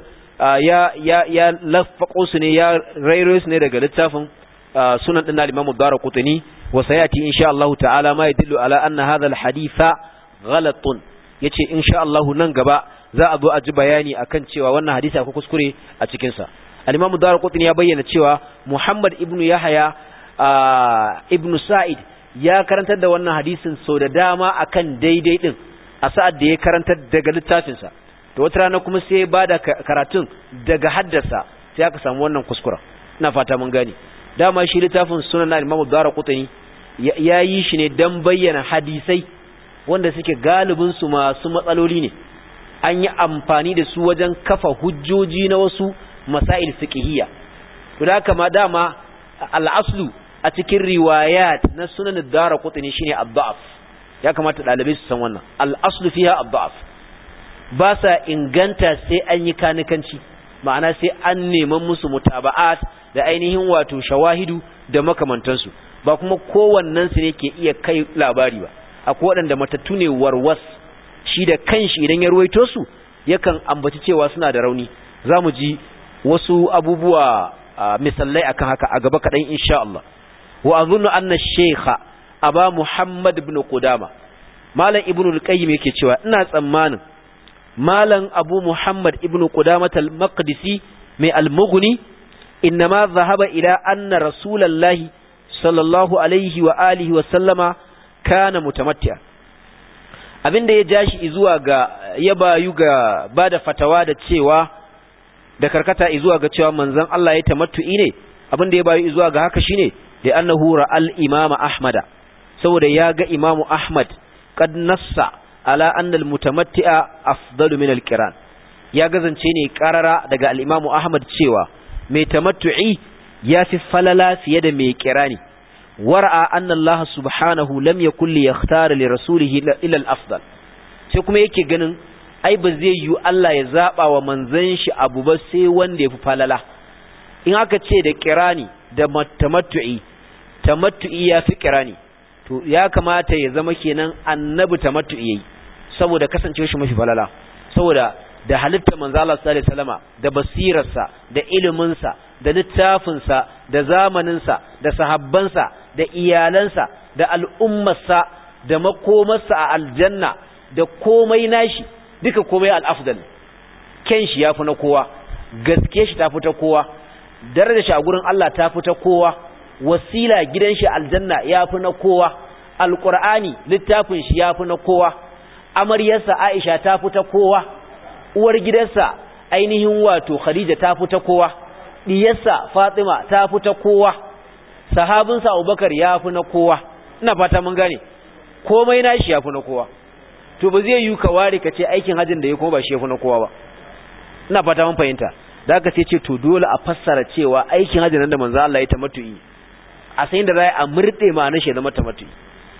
ya lafaqo su ne ya rairo su ne daga littafin sunan din al-imam ad-darqutni wa sayati insha Allah ta'ala ma yadullu ala anna hadha al-haditha ghalatun yace insha Allah nan gaba za a zo a ji bayani akan cewa wannan hadisi akwai kuskure a cikin sa al-imam ad-darqutni ya bayyana cewa Muhammad ibn Yahya ibn Sa'id ya karantar da wannan hadisin so da dama akan daidai din a sa'ad da ya karantar daga littafin sa to wata rana kuma sai ya bada karatun daga haddasa sai aka samu wannan kuskura ina fata mun gani dama shi littafin sunan al-imam ad-darqutni ya yi shi ne dan bayyana hadisai wanda suke galibin su masu matsaloli ne an yi amfani da su wajen kafa hujjoji na wasu masail fiqhiyya to da haka ma dama al-aslu a cikin riwayat na sunan ad-darqutni shine ad-da'f ya kamata dalibai su san wannan al-aslu fiha ad-da'f ba sa inganta sai an yi kanikanci ma'ana sai an neman musu mutaba'at da ainihin wato shawahidu da makamantansu ba kuma kowannen su ne ke iya kai labari ba akwai waɗanda matattu ne warwas shi da kanshi idan ya ruwaito su yakan ambaci cewa suna da rauni zamu ji wasu abubuwa misalai akan haka a gaba kaɗan insha Allah wa azunnu anna shaykha aba muhammad ibn qudama malam ibnu al-qayyim yake cewa ina tsammanin malam abu muhammad ibn qudamah al-maqdisi mai al-mughni inma dhahaba ila anna rasulullahi sallallahu alaihi wa alihi wa sallama kana mutamatti'a abinda ya jashi zuwa ga ya bayu ga bada fatawa da cewa da karkata zuwa ga cewa manzon Allah ya tamattu'i ne abinda ya bayu zuwa ga haka shine da annahu ra'al imama ahmada saboda ya ga imamu ahmad qad nassa ala anna al-mutamatti'a afdalu min al-qiran ya gazance ne karara daga al-imamu ahmad cewa mai tamattu'i yafi falala fiye da mai kirani wara'a anna Allah subhanahu lam yakul li yakhtara li rasulihi ila al-afdal sai kuma yake ganin ai ba zai yi Allah ya zaba wa manzon shi abu ba sai wanda yafi falala in aka ce da kirani da tamattu'i yafi kirani to ya kamata ya zama kenan annabi tamattu'i yayi saboda kasancewa shi mafi falala saboda da halittar manzo Allah sallallahu alaihi wasallama da basirarsa da iliminsa da littafinsa da zamaninsa da sahabbansa da iyalansa da al'ummarsa da makomarsa a aljanna da komai nashi duka komai al-afdal ken shi yafi na kowa gaske shi tafi ta kowa darajar shi a gurin Allah tafi ta kowa wasila gidan shi aljanna yafi na kowa alqur'ani littafin shi yafi na kowa amaryarsa Aisha tafi ta kowa uwar gidansa ainihin wato Khadija tafi ta kowa diyarsa Fatima tafi ta kowa sahabinsa Abubakar yafi na kowa ina fata mun gane komai nashi yafi na kowa to ba zai yi ka ware ka ce aikin hajjin da ya kuma ba shi yafi na kowa ba ina fata mun fahimta da haka sai ce to dole a fassara cewa aikin hajjin nan da manzo Allah ya tamattu'i a sayin da zai a murde ma na shi zama tamattu'i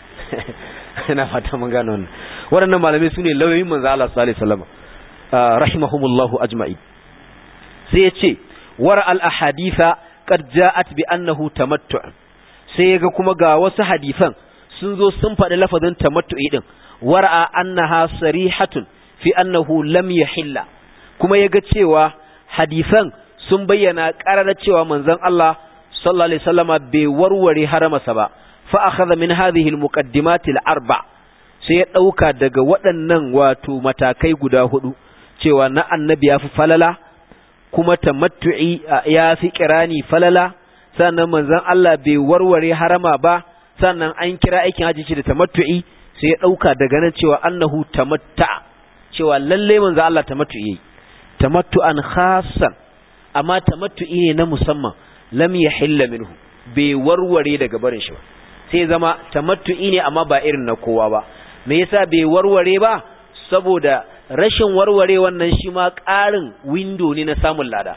ina fata mun gane wannan waɗannan malamai sune lauyoyin manzo Allah sallallahu alaihi wasallam rahimahumullahu ajma'in sai ya ce wara al-ahaditha qad ja'at bi annahu tamattu' sai yaga kuma ga wasu hadisan sun zo sun faɗi lafazin tamattu'i din wara annaha sarihatun fi annahu lam yahilla kuma yaga cewa hadisan sun bayyana qarara cewa manzon Allah sallallahu alaihi wasallama bai warware haramasa ba fa akhadha min hadhihi al-muqaddimat al-arba' sai ya dauka daga waɗannan wato matakai guda hudu cewa na annabi yafi falala kuma tamattu'i yafi kirani falala sannan manzon Allah bai warware harama ba sannan an kira aikin haji shi da tamattu'i sai ya dauka daga nan cewa annahu tamatta cewa lalle manzon Allah tamattu'i tamattu'an khassan amma tamattu'i ne na musamman lam yahilla minhu bai warware daga barin shi ba sai zama tamattu'i ne amma ba irin na kowa ba me yasa bai warware ba saboda rashin warware wannan shi ma ƙarin window ne na samun lada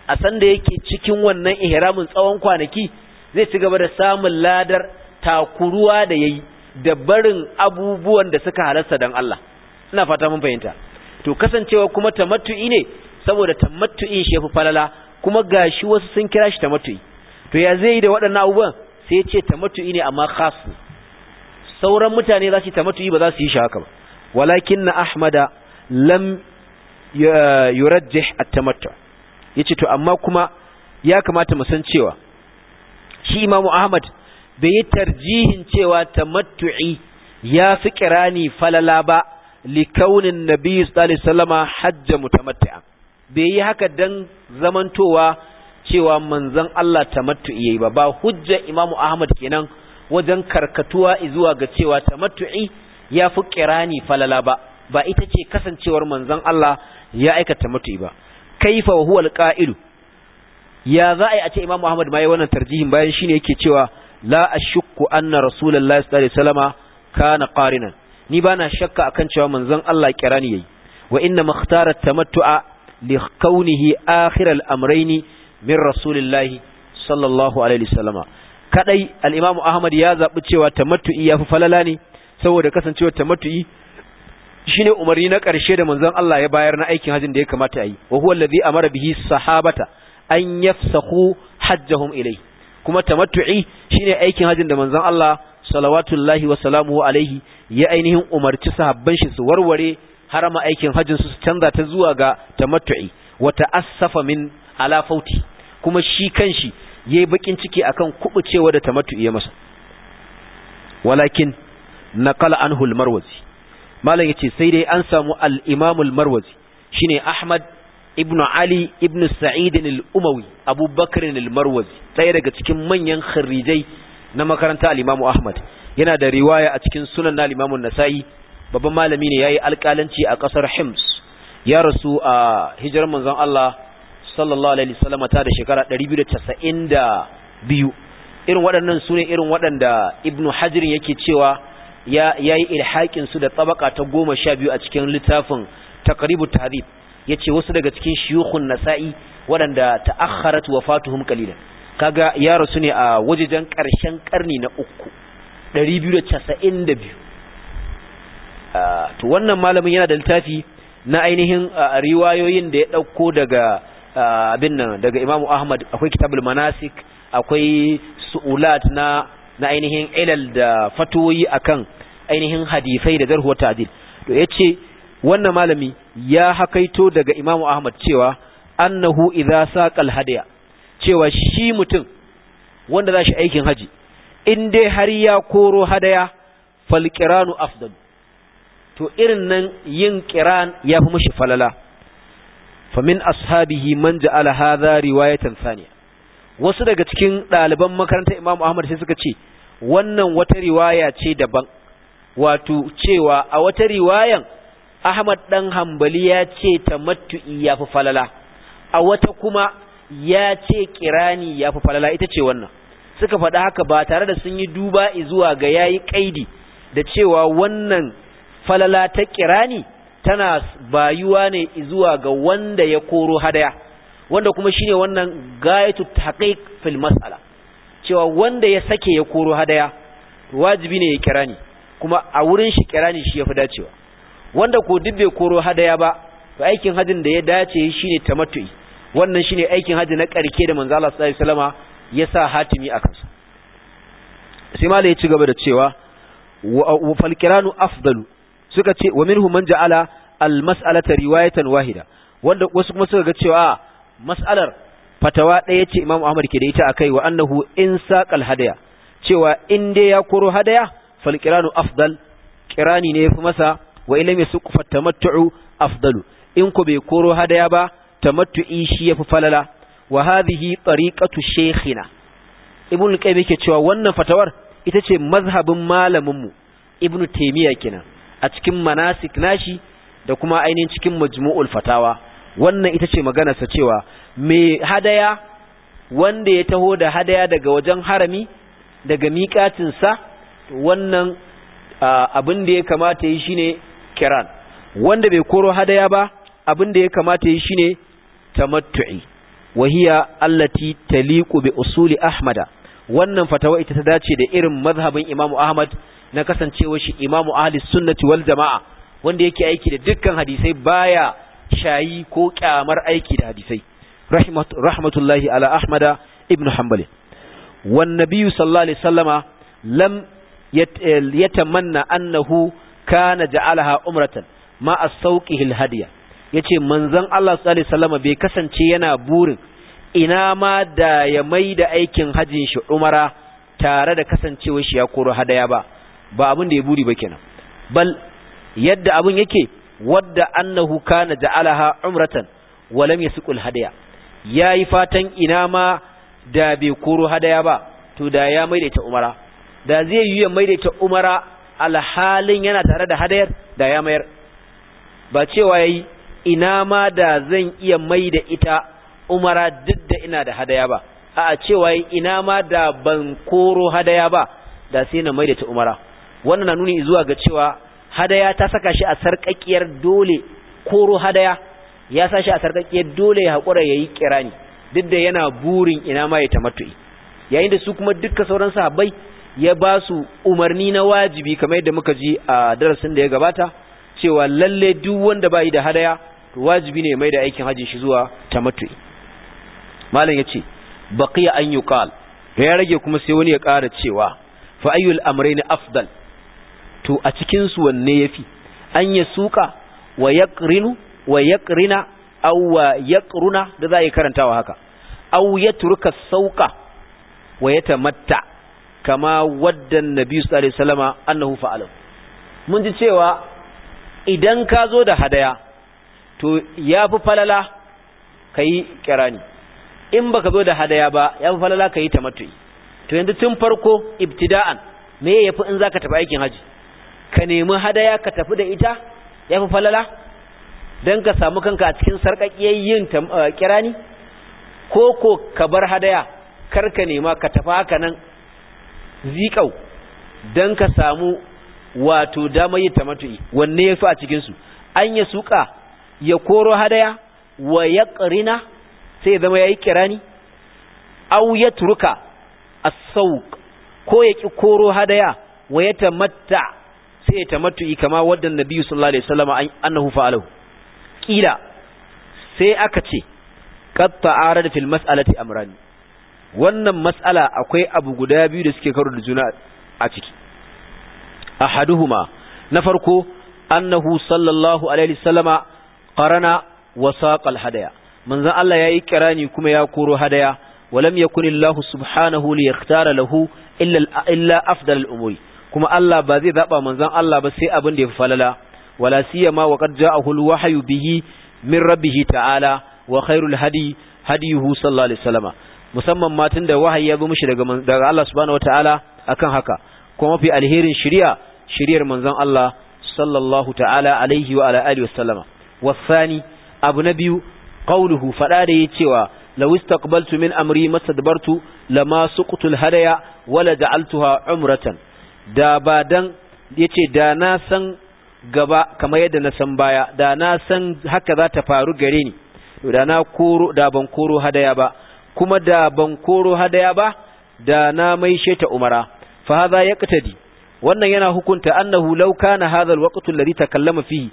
a san da yake cikin wannan ihramin tsawon kwanaki zai ci gaba da samun ladar takuruwa da yayi da barin abubuwan da suka halarta dan Allah. Ina fata mun fahimta. To kasancewa kuma tamattu'i ne saboda tamattu'in shi yafi falala kuma gashi wasu sun kira shi tamattu'i. To ya zai yi da waɗannan abubuwan? Sai ya ce tamattu'i ne amma khas. Sauran mutane za su yi tamattu'i ba za su yi shi haka ba. Walakinna Ahmada lam yurajjih at-tamattu'. Yace to amma kuma ya kamata mu san cewa shi Imam Ahmad bai yi tarjihin cewa tamattu'i ya fi kirani falala ba likaunin nabi sallallahu alaihi wasallama hajja mutamatti'a. Bai yi haka dan zamantowa cewa manzon Allah tamattu'i yayi ba hujja Imam Ahmad kenan wajen karkatuwa zuwa ga cewa tamattu'i ya fi kirani falala ba ita ce kasancewar manzon Allah ya aikata tamattu'i ba. Kaifa wa huwa alqa'ilu, ya za a ce Imam Ahmad ma yayi wannan tarjihin bayan shine yake cewa la ashukku anna rasulullahi sallallahu alaihi wasallama kana qarinan. Ni bana shakka akan cewa manzon Allah kirani yayi. Wa inna makhtara tamattu'a li kaunihi akhir al-amrayn min rasulillahi sallallahu alaihi wasallama. Kadai al-Imam Ahmad ya zabi cewa tamattu'i yafi falala ne saboda kasancewar tamattu'i shine umarni na ƙarshe da manzon Allah ya bayar na aikin hajjin da ya kamata a yi. Wa huwa allazi amara bihi sahabata an yafsahu hajjahum ilai. Kuma tamattu'i shine aikin hajjin da manzon Allah salawatullahi wa salamuhu alaihi ya ainihin umarci sahabban shi su warware harama aikin hajjin su canza ta zuwa ga tamattu'i wa ta'assafa min ala fauti. Kuma shi kanshi yayi bakin ciki akan kubucewa da tamattu'i ya masa. Walakin naqala anhu al-Marwazi, malam yace sai dai an samu al-Imam al-Marwazi shine Ahmad ibn Ali ibn Sa'id al-Umawi Abu Bakr al-Marwazi, ɗaya daga cikin manyan kharijai na makaranta al-Imam Ahmad. Yana da riwaya a cikin sunan na al-Imam an-Nasa'i. Babban malami ne, yayi alƙalanci a ƙasar Hims. Ya rasu a hijirar manzon Allah sallallahu alaihi wasallam ta da shekara 292. Irin waɗannan sune irin waɗanda Ibn Hajar yake cewa yayi ilhaqin su da tabaka ta 12 a cikin littafin Taqribut Tahdhib. Yace wasu daga cikin shuyukhun Nasa'i waɗanda ta'akhkharat wafatuhum qalilan. Kaga ya rasu ne a wajejen ƙarshen ƙarni na 292. To wannan malamin yana da littafi na ainihin riwayoyin da ya dauko daga abin nan daga Imam Ahmad. Akwai Kitabul Manasik, akwai su'ulat na ainihin ilal da fatoyi akan ainihin hadisai da jarhu wa ta'dil. To yace wannan malami ya hakaito daga Imam Ahmad cewa annahu idza saqal hadiya, cewa shi mutum wanda zashi aikin haji in dai har ya koro hadaya fal qiranu afdal. To irin nan yin qiran yafi mishi falala. Famin ashabihi man ja'ala hadha riwayatan thaniya. Wasu daga cikin ɗaliban makarantar Imam Ahmad sai suka ce wannan wata riwaya ce daban, wato cewa a wata riwayan Ahmad dan Hanbali ya ce tamattu'i yafi falala, a wata kuma ya ce kirani yafi falala. Ita ce wannan suka faɗa haka ba tare da sun yi duba zuwa ga yayi kaidi da cewa wannan falala ta kirani tana bayuwa ne zuwa ga wanda ya koro hadaya, wanda kuma shine wannan gayatu tahqiq fil mas'ala, cewa wanda ya sake ya koro hadaya wajibi ne ya kirani, kuma a wurin shi kirani shi yafi dacewa. Wanda ko duk bai koro hadaya ba, to aikin hajjin da ya dace shine tamattu'i. Wannan shine aikin hajji na karke da manzo Allah sallallahu alaihi wasallama ya sa hatimi a kansa. Sai malai ya ci gaba da cewa wa fal qiranu afdalu. Suka ce wa minhum man ja'ala al mas'alata riwayatan wahida, wanda wasu kuma suka ga cewa mas'alar fatawa ɗaya ce Imam Ahmad ke da ita akai, wa annahu in saqal hadaya, cewa in dai ya koro hadaya fal qiranu afdal, qirani ne yafi masa. Wa ilam yasuq fa tamattu afdalu, in ko bai koro hadaya ba tamattu'i shi yafi falala. Wa hadhihi tariqatu shaykhina. Ibn al-Qayyim yake cewa wannan fatawar ita ce mazhabin malamin mu Ibn Taymiyyah kenan a cikin manasik nashi da kuma ainihin cikin majmu'ul fatawa. Wannan ita ce maganarsa cewa mai hadaya wanda ya taho da hadaya daga wajen harami daga miƙatinsa, wannan abin da ya kamata yi shine kiran. Wanda bai koro hadaya ba abin da ya kamata yi shine tamattu'i. wahiya allati taliqu bi usuli ahmada wannan fatawa ita ta dace da irin mazhabin Imam Ahmad na kasancewa shi Imam ahli sunnati wal jamaa wanda yake aiki da dukkan hadisai baya shayi ko kyamar aiki da hadisai rahmatullahi ala ahmada ibn hanbal wan nabiy sallallahu alaihi wasallama lam yatamanna annahu kana ja'alaha umratan ma as-sawqihi al-hadiya yace manzon Allah sallallahu alaihi wasallama bai kasance yana burin ina ma da ya maida aikin hajjin shi umara tare da kasancewar shi ya koro hadaya ba abin da ya buri ba kenan bal yadda abin yake wadda annahu kana ja'alaha umratan wa lam yasqul hadaya yayi fatan ina ma da bai koro hadaya ba to da ya maida ita umara da zai yi ya maida ita umara alhalin yana tare da hadayar da ya mayar ba cewa yayi ina ma da zan iya maida ita umara duk da ina da hadaya ba a'a cewa yayi ina ma da ban koro hadaya ba da sai na maida ita umara wannan na nuni zuwa ga cewa hadaya ta saka shi a sarƙaƙiyar dole koro hadaya ya sa shi a sarƙaƙiyar dole ya haƙura ya yi kirani duk da yana burin ina ma ya tamattu'i yayin da su kuma dukkan sauran sahabbai ya ba su umarni na wajibi kamar yadda muka ji a darasin da ya gabata cewa lalle duk wanda bai da hadaya to wajibi ne mai da aikin haji shi zuwa tamattu'i malam yace baqiya an yuqal ya rage kuma sai wani ya ƙara cewa fa ayyul amrayni afdal to a cikin su wanne yafi an ya suka wa yaqrinu wa yaqrina aw wa yaqruna da za a yi karantawa haka aw yatruka sauka wa yatamatta kama wadda annabi sallallahu alaihi wasallama annahu fa'ala mun ji cewa idan ka zo da hadaya to yafi falala kai kirani in baka zo da hadaya ba yafi falala kai tamattu'i to yanzu tun farko ibtida'an me yafi in zaka tafi aikin haji ka nemi hadaya ka tafi da ita yafi falala dan ka samu kanka a cikin sarƙaƙiyar yin kirani ko ka bar hadaya kar ka nema ka tafi haka nan zikau dan ka samu wato damar yin tamattu'i wanne yafi a cikin su an ya suka ya koro hadaya wa yaqrina sai ya zama yayi kirani aw yatruka as-sauq ko ya ki koro hadaya wa yatamatta sai ya tamattu'i kama wadda annabi sallallahu alaihi wasallam annahu fa'alahu kila sai aka ce qad ta'arada fil mas'alati amrani wannan mas'ala akwai abu guda biyu da suke karo da juna a ciki ahaduhuma na farko annahu sallallahu alaihi wasallama qarana wa saqal hadaya manzon Allah yayi kirani kuma ya koro hadaya walam yakunillahu subhanahu li yakhtara lahu illa afdal al-umuri kuma Allah ba zai zaba manzon Allah ba sai abin da ya falala wala siyama wa qad ja'ahu al-wahyu bihi min rabbih ta'ala wa khairul hadi hadiyuhu sallallahu alaihi wasallama musamman ma tunda wahayi ya zo mishi daga Allah subhanahu wataala akan haka kuma fi alherin shiriyar manzon Allah sallallahu ta'ala alaihi wa ala alihi wasallama wasani abu na biyu qawluhu fada da yace cewa law istaqbaltu min amri mastadbartu lama suqtul hadaya wala ja'altuha umratan da ba dan yace da na san gaba kamar yadda na san baya da na san haka za ta faru gare ni to da ban koro hadaya ba kuma da ban koro hadaya ba da na maishe ta umara fa hadha yaqtadi wannan yana hukunta annahu law kana hadha alwaqtu alladhi takallama fihi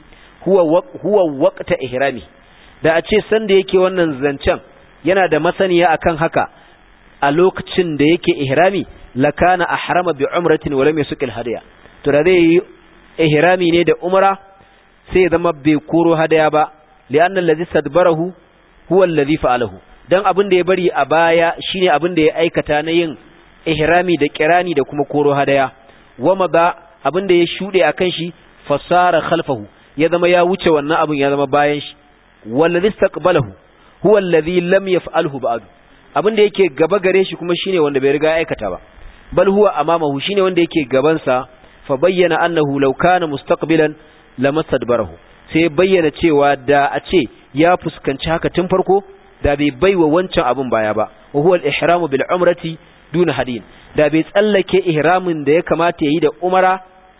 huwa waqta ihrami da a ce san da yake wannan zancen yana da masaniya akan haka a lokacin da yake ihrami lakana ahrama bi umratin wa lam yasuqil hadaya to da zai ihrami ne da umra sai zama bai koro hadaya ba li'anna allazi sadbarahu huwa allazi fa'alahu dan abin da ya bari a baya shine abin da ya aikata na yin ihrami da kirani da kuma koro hadaya wama ba abin da ya shude akan shi fasara khalfahu ya zama ya wuce wannan abin ya zama bayan shi wallazi istaqbalahu huwa allazi lam yaf'alhu ba'du abin da yake gaba gare shi kuma shine wanda bai riga ya aikata ba bal huwa amamahu shine wanda yake gaban sa fa bayyana annahu law kana mustaqbilan lamastadbarahu sai bayyana cewa da a ce ya fuskanci haka tun farko da bai baiwa wancan abin baya ba wa huwa al-ihramu bil umrati duna hadin da bai tsallake ihramin da ya kamata yayi da umara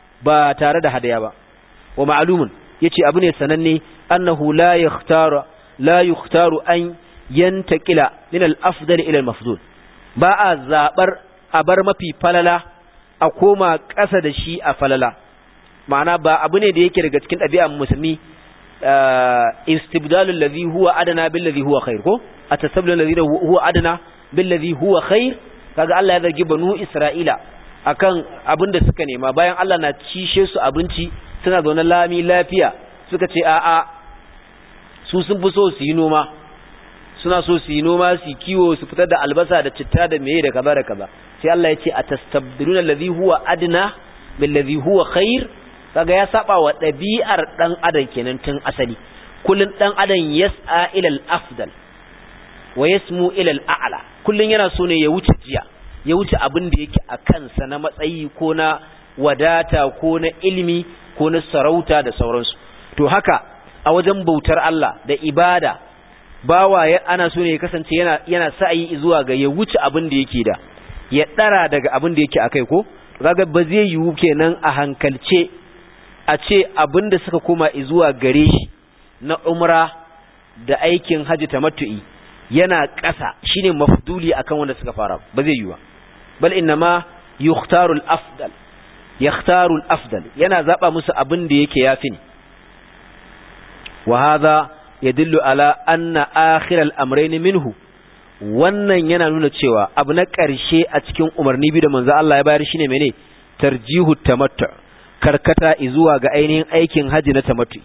ba tare da hadaya ba wa ma'lumun yace abu ne sananne annahu la yukhtaru an yantaqila min al-afdal ila al-mafdul ba a zabar a bar mafi falala a koma ƙasa da shi a falala ma'ana ba abu ne da yake daga cikin ɗabi'ar musulmi istibdalul ladhi huwa adana bil ladhi huwa khair ko atasabdalul ladhi huwa adana bil ladhi huwa khair kaga Allah ya zargi banu Isra'ila akan abin da suka nema bayan Allah na cishe su abinci suna zaune lami lafiya suka ce a'a su sun fi so su yi noma suna so su yi noma su kiwo su fitar da albasa da citta da meye da kaza da kaza sai Allah ya ce atastabdiluna alladhi huwa adna bil ladhi huwa khair kaga ya saba wa dabi'ar dan adam kenan tun asali kullun dan adam yas'a ila al-afdal wa yasmu ila al-a'la kullun yana so ne ya wuce jiya ya wuce abin da yake a kansa na matsayi ko na wadata ko na ilimi ko na sarauta da sauransu to haka a wajen bautar Allah da ibada bawa ana so ne ya kasance yana sa'ayi zuwa ga ya wuce abin da yake da ya dara daga abin da yake akai ko kaga ba zai yiwu kenan a hankalce a ce abin da suka koma zuwa gare shi na umra da aikin haji tamattu'i yana ƙasa shine mafduli akan wanda suka fara ba zai yiwu ba bal inma yukhtaru al-afdal yana zaba musu abin da yake yafi ne wa hadha yadullu ala anna akhir al-amrayn minhu wannan yana nuna cewa abu na ƙarshe a cikin umarni bi da manzo Allah ya bayar shine mene tarjihu tamattu karkata zuwa ga ainihin aikin haji na tamattu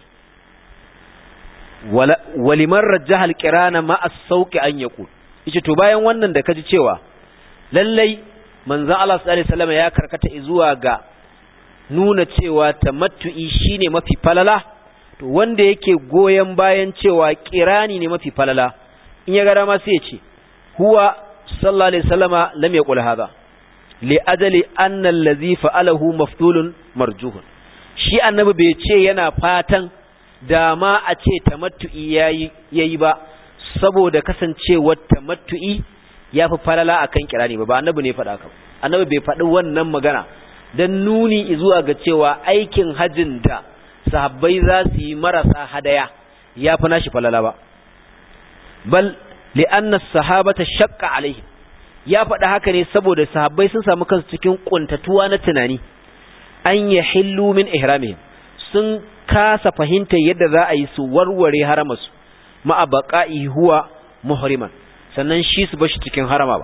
waliman rajjaha al-qirana ma as-sawqi an yaqul yace to bayan wannan da kaji cewa lallai manzo Allah sallallahu alaihi wasallam ya karkata zuwa ga nuna cewa tamattu'i shine mafi falala to wanda yake goyen bayan cewa qirani ne mafi falala in ya ga dama sai ya ce huwa sallallahu alaihi wasallama lam yaqul hadha li ajali anna allazi fa'alahu mafdulun marjuhun shi annabi bai ce yana fatan dama a ce tamattu'i yayi ba saboda kasancewar tamattu'i yafi falala akan kirani ba annabi ne faɗa kan annabi bai faɗi wannan magana dan nuni zuwa ga cewa aikin hajjin da sahabbai za su yi marasa hadaya yafi nashi falala ba bal li'anna as-sahabata shaqqa alaihim ya faɗa haka ne saboda sahabbai sun samu kansu cikin kuntatuwa na tunani an yahillu min ihramihim sun kasa fahimtar yadda za a yi su warware haramarsu ma'a baqa'i huwa muhriman sannan shi su bashi cikin harama ba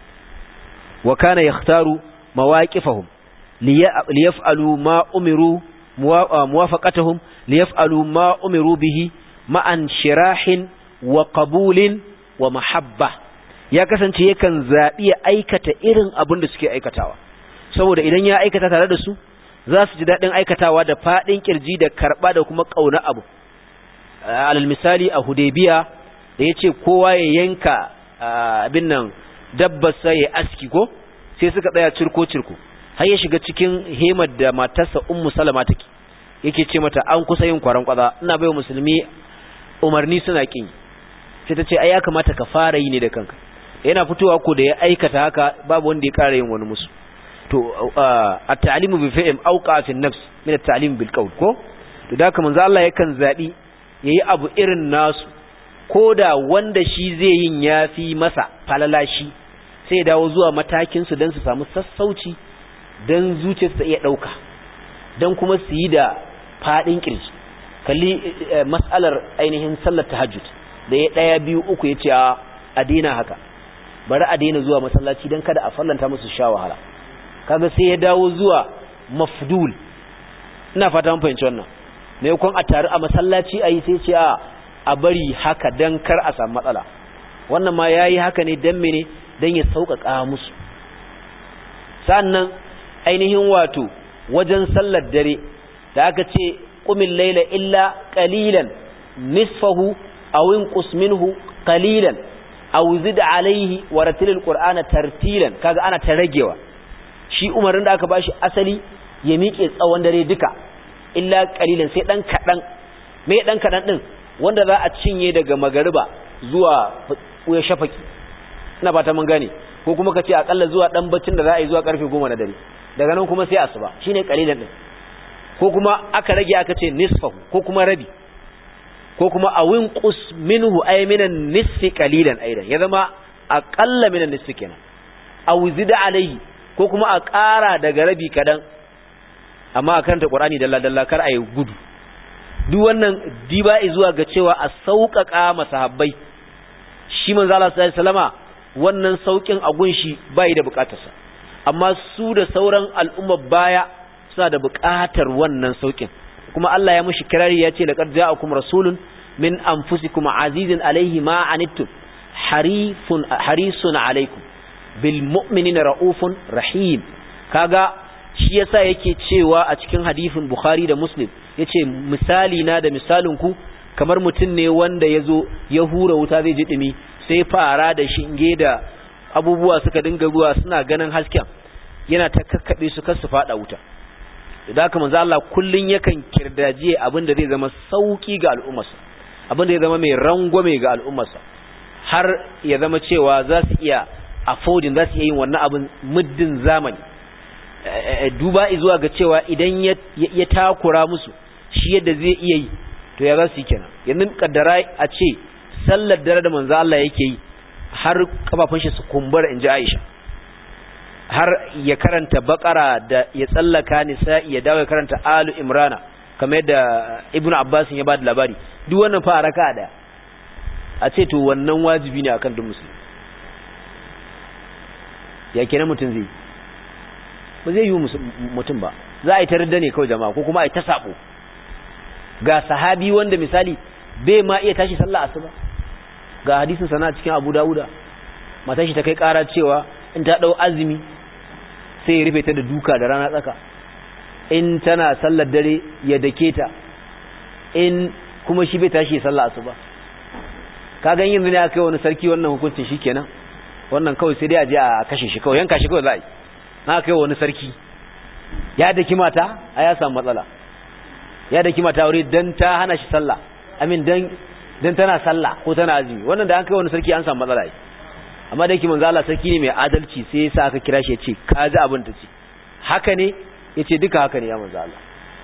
wa kana yakhtaru mawaqifahum liyaf'alu ma umiru muwafaqatuhum liyaf'alu ma umiru bihi ma'an shirahin wa qabulin wa mahabba ya kasance yakan zabi ya aikata irin abin da suke aikatawa saboda idan ya aikata tare da su za su ji dadin aikatawa da fadin kirji da karba da kuma kauna abu alal misali a Hudaybiya da yace kowa ya yanka abin nan dabbar sai ya aski ko sai suka tsaya cirko har ya shiga cikin hemar da matarsa Ummu Salama take yake ce mata an kusa yin kwaran kwaza ina baiwa musulmi umarni suna kin sai ta ce ai ya kamata ka fara yi ne da kanka yana fitowa ko da ya aikata haka babu wanda ya ƙara yin wani musu to at-ta'limu bi fi'l awqa fi an-nafs min at-ta'lim bil qawl ko to da kuma manzo Allah yakan zabi yayi abu irin nasu koda wanda shi zai yin yafi masa falalashi sai dawo zuwa matakin su dan su samu sassauci dan zuciyarsu ta iya dauka dan kuma su yi da fadin kirji kalli mas'alar ainihin sallar tahajjud da ya daya biyu uku yace a dina haka bari a daina zuwa masallaci dan kada a fallanta musu sha wahala kaga sai ya dawo zuwa mafdul ina fata mun fahimci wannan me kun a tare a masallaci ayi sai ce a bari haka dan kar a samu matsala wannan ma yayi haka ne dan mene dan ya sauƙaƙa musu sannan ainihin wato wajen sallar dare da aka ce qumil layla illa qalilan nisfahu aw inqus minhu qalilan aw zid alayhi wa ratilil qur'ana tartilan kaga ana ta ragewa shi umarin da aka bashi asali ya miƙe tsawon dare duka illa qalilan sai dan kadan me dan kadan din wanda za a cinye daga magariba zuwa ya shafaki ina fata mun gane ko kuma kace akalla zuwa dan baccin da za a yi zuwa karfe 10 na dare daga nan kuma sai asuba shine qalilan din ko kuma aka rage aka ce nisfahu ko kuma rabi ko kuma awin qus minhu ay minan nisfi qalilan aidan ya zama aqalla minan nisfi kenan aw zid alayhi ko kuma a ƙara daga rabi kadan amma a karanta Qur'ani dalla kar ayi gudu duk wannan diba zuwa ga cewa a sauƙaƙa masahabbai shi manzo Allah sallallahu alaihi wasallama wannan saukin agun shi bai da bukatarsa amma su da sauran al'umma baya suna da bukatar wannan saukin kuma Allah ya mushi kirari ya ce laqad ja'akum rasulun min anfusikum azizun alayhi ma anittum harisun alaykum bil mu'minina raufun rahim kaga shi yasa yake cewa a cikin hadisin Bukhari da Muslim yace misali na da misalin ku kamar mutum ne wanda yazo ya hura wuta zai ji dumi sai fara da shinge da abubuwa suka dinga ruwa suna ganin hasken yana ta kakkabe su kar su fada wuta da haka manzo Allah kullun yakan kirdaje abinda zai zama sauki ga al'ummarsa abinda zai zama mai rangwame ga al'ummarsa har ya zama cewa za su iya affording za su iya yin wannan abin muddin zamani duba zuwa ga cewa idan ya takura musu shi yadda zai iya yi to ya za su yi kenan yanzu kaddara a ce sallar dare da manzo Allah yake yi har kafafun shi su kumbura inji Aisha har ya karanta Baqara da ya tsallaka Nisa'i ya dawo ya karanta Alu Imrana kamar yadda Ibn Abbas ya bada labari duk wannan fa raka'a daya a ce to wannan wajibi ne akan duk musulmi ya kenan mutun zai ba zai yi mutum ba za a yi tarda ne kawai jama'a ko kuma a yi ta sabo ga sahabi wanda misali bai ma iya tashi sallah asuba ga hadisin sana cikin Abu Dawuda matan shi ta kai ƙara cewa in ta dau azumi sai ya rufe ta da duka da rana tsaka in tana sallar dare ya dake ta in kuma shi bai tashi sallah asuba kaga yin ne aka yi wani sarki wannan hukuncin shikenan wannan kawai sai dai a je a kashe shi kawai yanka shi kawai za a yi na aka yi wani sarki ya daki mata a ya samu matsala ya daki mata aure dan ta hana shi sallah amin dan tana sallah ko tana azumi wannan da an kai wani sarki an samu matsala amma da yake manzo Allah sarki ne mai adalci sai yasa aka kira shi ya ce ka ji abin ta ce haka ne yace duka haka ne ya manzo Allah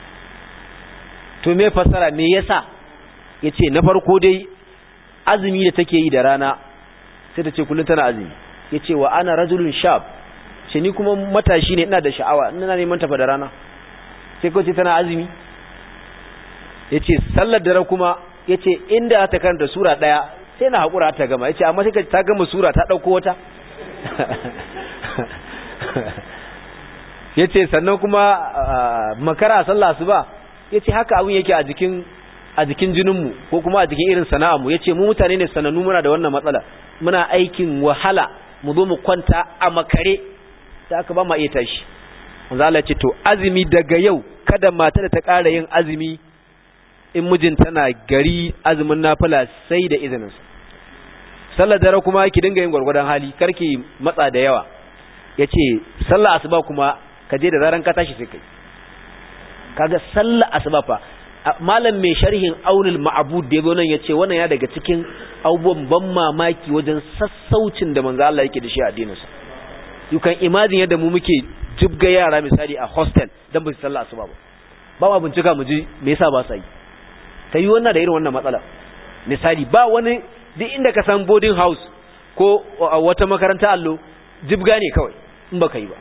to me fasara me yasa yace na farko dai azumi da take yi da rana sai ta ce kullun tana azumi yace wa ana rajulun shab ce ni kuma matashi ne ina da sha'awa ina neman tafa da rana sai ko ce tana azumi yace sallar dare kuma yace inda ta karanta sura daya sai na hakura ta gama yace amma sai ta gama sura ta dauko wata yace sannan kuma makara sallah asuba yace haka abun yake a jikin jininmu ko kuma a jikin irin sana'armu yace mu mutane ne sanannu muna da wannan matsala muna aikin wahala mu zo mu kwanta a makare da aka ba mu iya tashi manzo Allah ce to azumi daga yau kada mata da ta ƙara yin azumi in mijinta na gari azumin nafila sai da izininsa sallar dare kuma ki dinga yin gwargwadon hali karki matsa da yawa yace sallar asuba kuma ka je da zaran ka tashi sai kai kaga sallar asuba fa malam mai sharhin aunul ma'bud da yazo nan yace wannan ya daga cikin abubuwan ban mamaki wajen sassaucin da manzo Allah yake da shi a addininsa you can imagine yadda mu muke jibga yara misali a hostel dan ba su sallar asuba ba ma bincika mu ji me yasa ba sa yi ta yi wannan da irin wannan matsala misali ba wani duk inda ka san boarding house ko wata makaranta allo jibga ne kawai in baka yi ba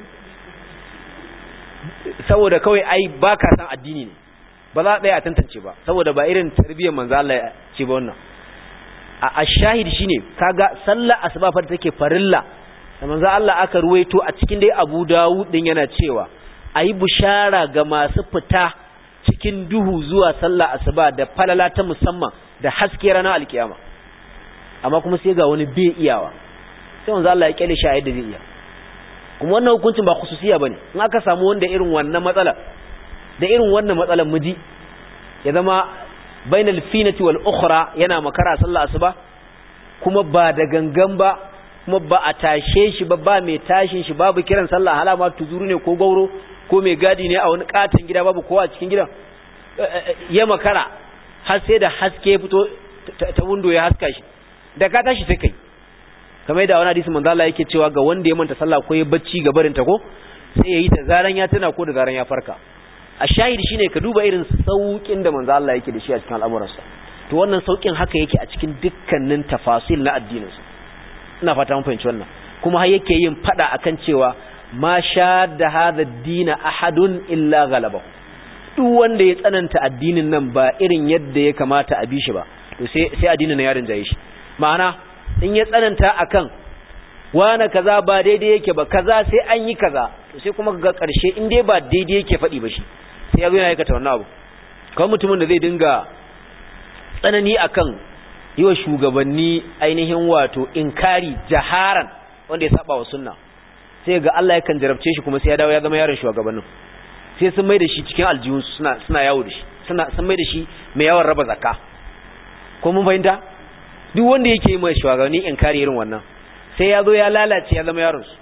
saboda kawai ai ba ka san addini ne ba za a tsaya a tantance ba saboda ba irin tarbiyyar manzo Allah ya ce ba wannan a shahid shine kaga sallar asuba fa take farilla da manzo Allah aka ruwaito a cikin dai Abu Dawud din yana cewa ayi bushara ga masu fita cikin duhu zuwa sallah asuba da falala ta musamman da haske ranar alkiyama amma kuma sai ga wani bai iyawa sai manzo Allah ya kyale shi a yadda zai iya kuma wannan hukuncin ba khususiya bane in aka samu wanda irin wannan matsala da irin wannan matsalan miji ya zama bainal finati wal ukhra yana makara sallah asuba kuma ba da gangan ba kuma ba a tashe shi ba mai tashin shi babu kiran sallah halama tuzuru ne ko gauro ko mai gadi ne a wani katon gida babu kowa a cikin gidan ya makara har sai da haske fito ta window ya haska shi da ka tashi sai kai kamar da wani hadisi manzo Allah yake cewa ga wanda ya manta sallah ko ya bacci ga barin ta ko sai yayi ta zaran ya tuna ko da zaran ya farka a shahidi shine ka duba irin saukin da manzo Allah yake da shi a cikin al'amuransa to wannan saukin haka yake a cikin dukkanin tafasil na addinin su ina fata mun fahimci wannan kuma har yake yin fada akan cewa ma sha da hadha ad-din ahadun illa ghalaba duk wanda ya tsananta addinin nan ba irin yadda ya kamata a bi shi ba to sai addinin na yarin jaye shi ma'ana in ya tsananta akan wani kaza ba daidai yake ba kaza sai an yi kaza to sai kuma ga karshe in dai ba daidai yake faɗi ba shi sai ya zo ya aikata wannan abu kawai mutumin da zai dinga tsanani akan yi wa shugabanni ainihin wato inkari jaharan wanda ya saba wa sunna sai ga Allah yakan jarabce shi kuma sai ya dawo ya zama yaron shugabannin sai sun mai da shi cikin aljihun suna yawo da shi sun mai da shi mai yawan raba zakka ko mun fahimta duk wanda yake yi mai shugabanni inkari irin wannan sai ya zo ya lalace ya zama yaron su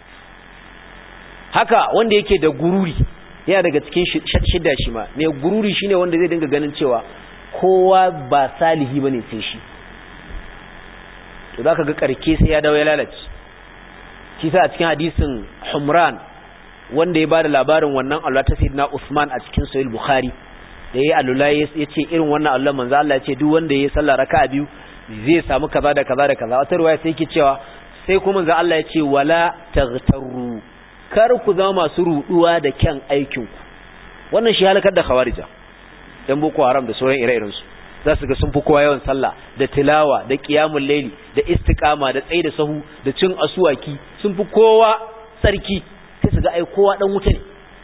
haka wanda yake da gururi yana daga cikin shidda shi ma mai gururi shine wanda zai dinga ganin cewa kowa ba salihi bane sai shi to zaka ga karke sai ya dawo ya lalace shi sa a cikin hadisin Humran wanda ya bada labarin wannan Allah ta Sayyidina Uthman a cikin Sahih Bukhari da yayi alula yace irin wannan Allah manzo Allah yace duk wanda yayi sallah raka'a biyu zai samu kaza da kaza da kaza wata riwaya sai yake cewa sai kuma manzo Allah yace wala taghtaru kar ku zama masu ruduwa da kyan aikin ku wannan shi halakar da khawarija dan boko haram da sauran ire-iren su za su ga sun fi kowa yawan sallah da tilawa da qiyamul layli da istiqama da tsayi da sahu da cin asuwaki sun fi kowa sarki sai su ga ai kowa dan wuta ne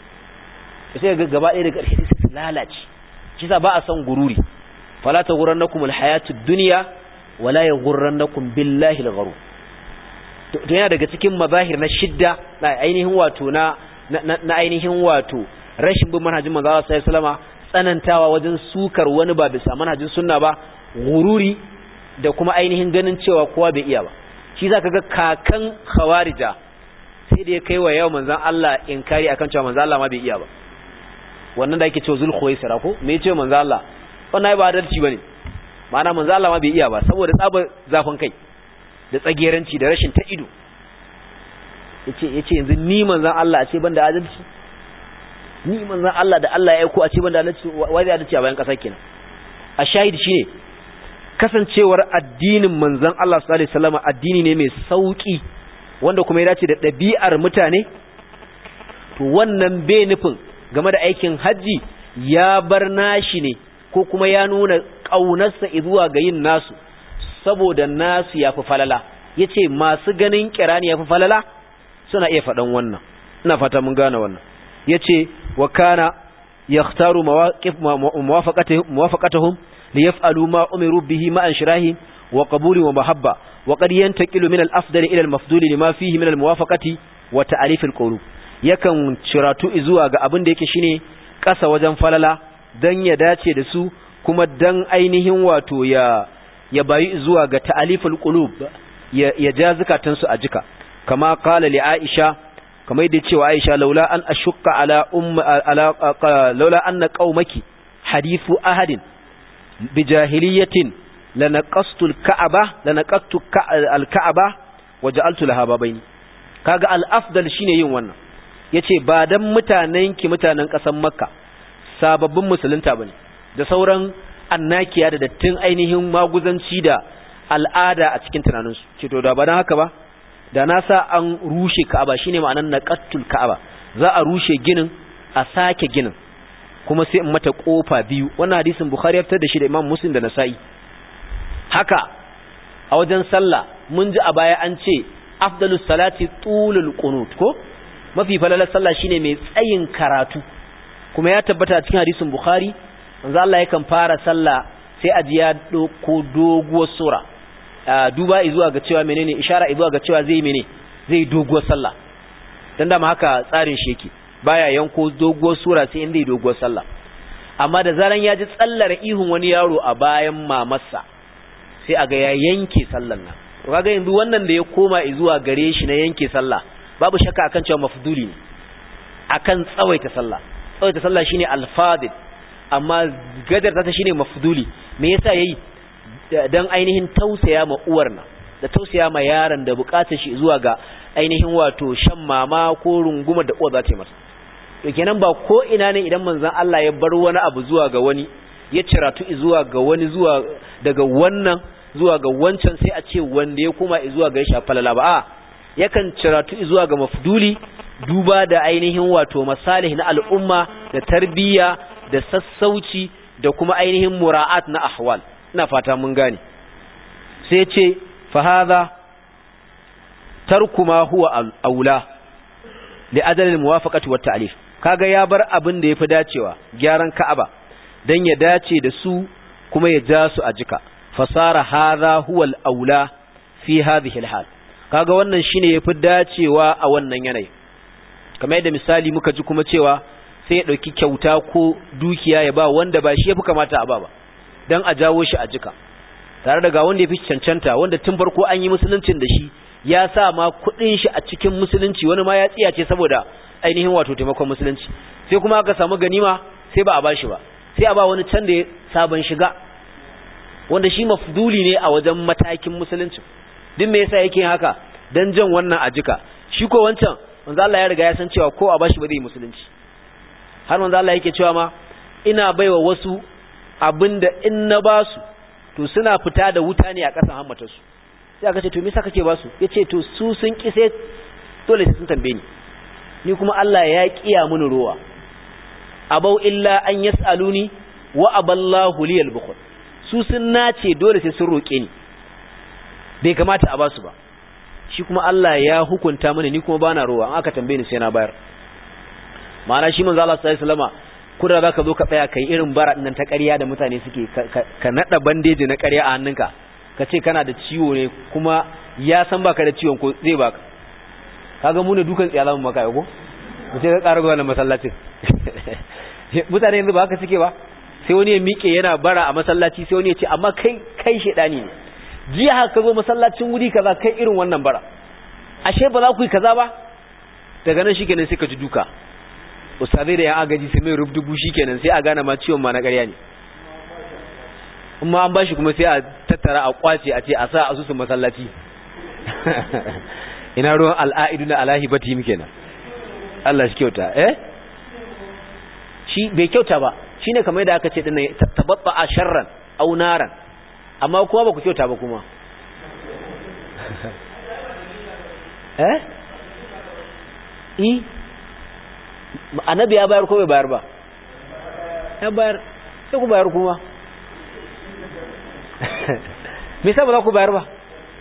sai ga gaba ɗaya da ƙarshe sai su lalace shi sa ba a son gururi fala taghurrannakum alhayatud dunya wala yaghurrannakum billahi algharur to yana daga cikin mazahir na shidda na ainihin wato na ainihin wato rashin bin manhajin manzo sallallahu alaihi wasallama tsanantawa wajen sukar wani ba bisa manhajin sunna ba gururi da kuma ainihin ganin cewa kowa bai iya ba shi zaka ga kakan khawarija sai da ya kai wa yau manzon Allah inkari akan cewa manzon Allah ma bai iya ba wannan da yake cewa zul khuwaisira ko me yace manzon Allah wannan ba adalci bane ma'ana manzon Allah ma bai iya ba saboda tsabar zafin kai da tsageranci da rashin ta ido yace yanzu ni manzon Allah a ce banda adalci ni manzon Allah da Allah ya aiko a ce banda adalci wai da adalci a bayan kasa kenan a shahidi shine kasancewar addinin manzon Allah sallallahu alaihi wasallam addini ne mai sauki wanda kuma ya dace da ɗabi'ar mutane to wannan bai nufin game da aikin haji ya bar nashi ne ko kuma ya nuna ƙaunarsa zuwa ga yin nasu saboda nasu ya fi falala ya ce masu ganin kirani ya fi falala suna iya faɗan wannan ina fata mun gane wannan ya ce wa kana ya khtaru muwafaqatahum li yaf'alu ma umiru bihi ma an shirahi wa qabuli wa mahabba wa qad yantaqilu min al-afdali ila al-mafduli lima fihi min al-muwafaqati wa ta'alif al-qulub yakan ciratu zuwa ga abin da yake shine kasa wajen falala dan ya dace da su kuma dan ainihin wato ya bayi zuwa ga ta'alif al-qulub ya ja zakatan su a jika kama qala li Aisha kamar yadda cewa Aisha laula an ashqa ala laula anna qaumaki hadithu ahadin bi jahiliyatin lanaqastu al-ka'aba waja'altu laha babaini kaga al-afdal shine yin wannan yace ba dan mutanen kasan makka sababbin musulunta bane da sauran annakiya da dattin ainihin maguzanci da al'ada a cikin tunaninsu ce to da ba dan haka ba da na sa an rushe ka'aba shine ma'anar naqatul ka'aba za a rushe ginin a sake ginin kuma sai in mata kofa biyu wannan hadisin bukhari ya fitar da shi da imam muslim da nasa'i haka a wajen sallah mun ji a baya an ce afdalus salati tulul qunut ko mafi falalar sallah shine mai tsayin karatu kuma ya tabbata a cikin hadisin bukhari manzo Allah yakan fara sallah sai aji ya dauko doguwar sura duba zuwa ga cewa menene ishara zuwa ga cewa zai doguwar sallah dan da haka tsarin shi yake baya yanko doguwar sura sai inda doguwar sallah amma da zaran ya ji tsallar ihun wani yaro a bayan mamarsa sai aga ya yanke sallar nan to kaga yanzu wannan da ya koma zuwa gare shi na yanke sallah babu shakka akan cewa mafduli ne akan tsawaita sallah shine al-fadil amma gadar ta shine mafduli me yasa yayi dan ainihin tausaya ma uwar nan da tausaya ma yaron da bukatar shi zuwa ga ainihin wato shan mama ko runguma da uwa za ta yi masa to kenan ba ko ina ne idan manzon Allah ya bar wani abu zuwa ga wani ya ciratu zuwa ga wani zuwa daga wannan zuwa ga wancan sai a ce wanda ya koma zuwa ga shi falala ba a yakan ciratu zuwa ga mafduli duba da ainihin wato masalih na al'umma da tarbiyya da sassauci da kuma ainihin mura'at na ahwal ina fata mun gane sai ce fa hadha tarku ma huwa aula li ajal al muwafaqati wat ta'lif kaga ya bar abin da yafi dacewa gyaran Ka'aba dan ya dace da su kuma ya ja su a jika fasara hadha huwa al aula fi hadhihi al hal kaga wannan shine yafi dacewa a wannan yanayi kamar yadda misali muka ji kuma cewa sai ya dauki kyauta ko dukiya ya ba wanda ba shi yafi kamata a ba dan a jawo shi a jika tare da ga wanda yafi cancanta wanda tun farko an yi musuluncin da shi ya sa ma kudin shi a cikin musulunci wani ma ya tsiyace saboda ainihin wato taimakon musulunci sai kuma aka samu ganima sai ba a bashi ba sai a ba wani can da ya sabon shiga wanda shi mafduli ne a wajen matakin musulunci duk me yasa yake haka dan jan wannan a jika shi ko wancan manzo Allah ya riga ya san cewa ko a bashi ba zai musulunci har manzo Allah yake cewa ma ina baiwa wasu abinda in na basu to suna fita da wuta ne a ƙasan hammatarsu sai aka ce to me yasa kake basu yace to su sun ki sai dole sai sun tambaye ni kuma Allah ya kiya mini ruwa abau illa an yasaluni wa aballahu liyal bukhul su sun nace dole sai sun roke ni bai kamata a basu ba shi kuma Allah ya hukunta mini ni kuma bana ruwa an aka tambaye ni sai na bayar ma'ana shi manzo Allah sallallahu alaihi wasallama kuda zaka zo ka tsaya kai irin bara din nan ta ƙarya da mutane suke ka nada bandeji na ƙarya a hannunka ka ce kana da ciwo ne kuma ya san baka da ciwon ko zai baka kaga mu ne dukan tsiyalan maka yau ko mu ce ka ƙara zuwa masallacin mutane yanzu ba haka suke ba sai wani ya miƙe yana bara a masallaci sai wani ya ce amma kai shedani ne jiya haka zo masallacin wuri kaza kai irin wannan bara ashe ba za ku yi kaza ba daga nan shikenan sai ka ji duka ustazai da yan agaji sai mai rubdugu shikenan sai a gane ma ciwon ma na ƙarya ne kuma an bashi kuma sai a tattara a kwace a ce a sa asusun masallaci ina ruwan al'aiduna alahi bati muke nan Allah shi kyauta shi bai kyauta ba shine kamar da aka ce dinnan tatabba a sharran aw naran amma kuma ba ku kyauta ba kuma annabi ya bayar ko bai bayar ba ya bayar sai ku bayar kuma me yasa ba za ku bayar ba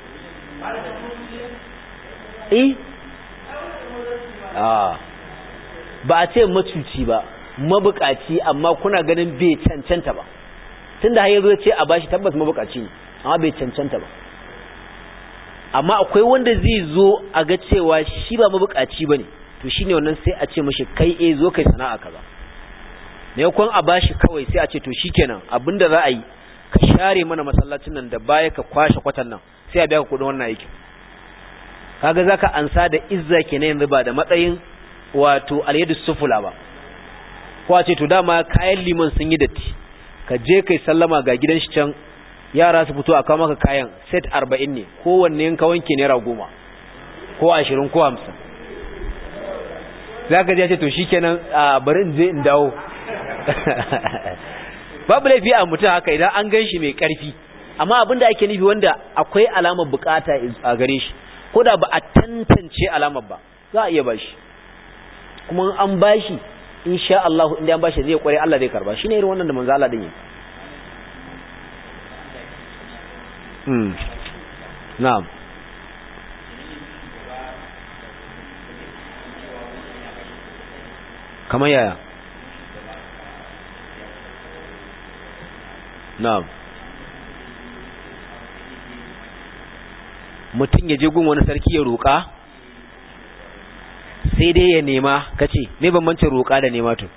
ba a ce macuci ba mabukaci amma kuna ganin bai cancanta ba tunda har yazo ya ce a bashi tabbas mabukaci ne amma bai cancanta ba amma akwai wanda zai zo a ga cewa shi ba mabukaci bane to shine wannan sai a ce mishi kai zo kai sana'a kaza ne kun a bashi kawai sai a ce to shikenan abinda za a yi ka share mana masallacin nan da baya ka kwashe kwatan nan sai a biya ka kudin wannan aiki kaga zaka ansa da izza kenan yanzu ba da matsayin wato alyadu sufula ba ko a ce to dama kayan liman sun yi datti ka je kai sallama ga gidan shi can yara su fito a kawo maka kayan set 40 ne kowanne yanka wanke naira 10 ko 20 ko 50 zaka je ce to shikenan bari in je in dawo babu laifi a mutum haka idan an gan shi mai ƙarfi amma abinda ake nufi wanda akwai alamar bukata a gare shi ko da ba a tantance alamar ba za a iya bashi kuma an bashi insha Allah inda an bashi zai kware Allah zai karba shine irin wannan da manzo Allah din yi na'am kamar yaya na'am mutum ya je gun wani sarki ya roƙa sai dai ya nema kace me bambancin roƙa da nema to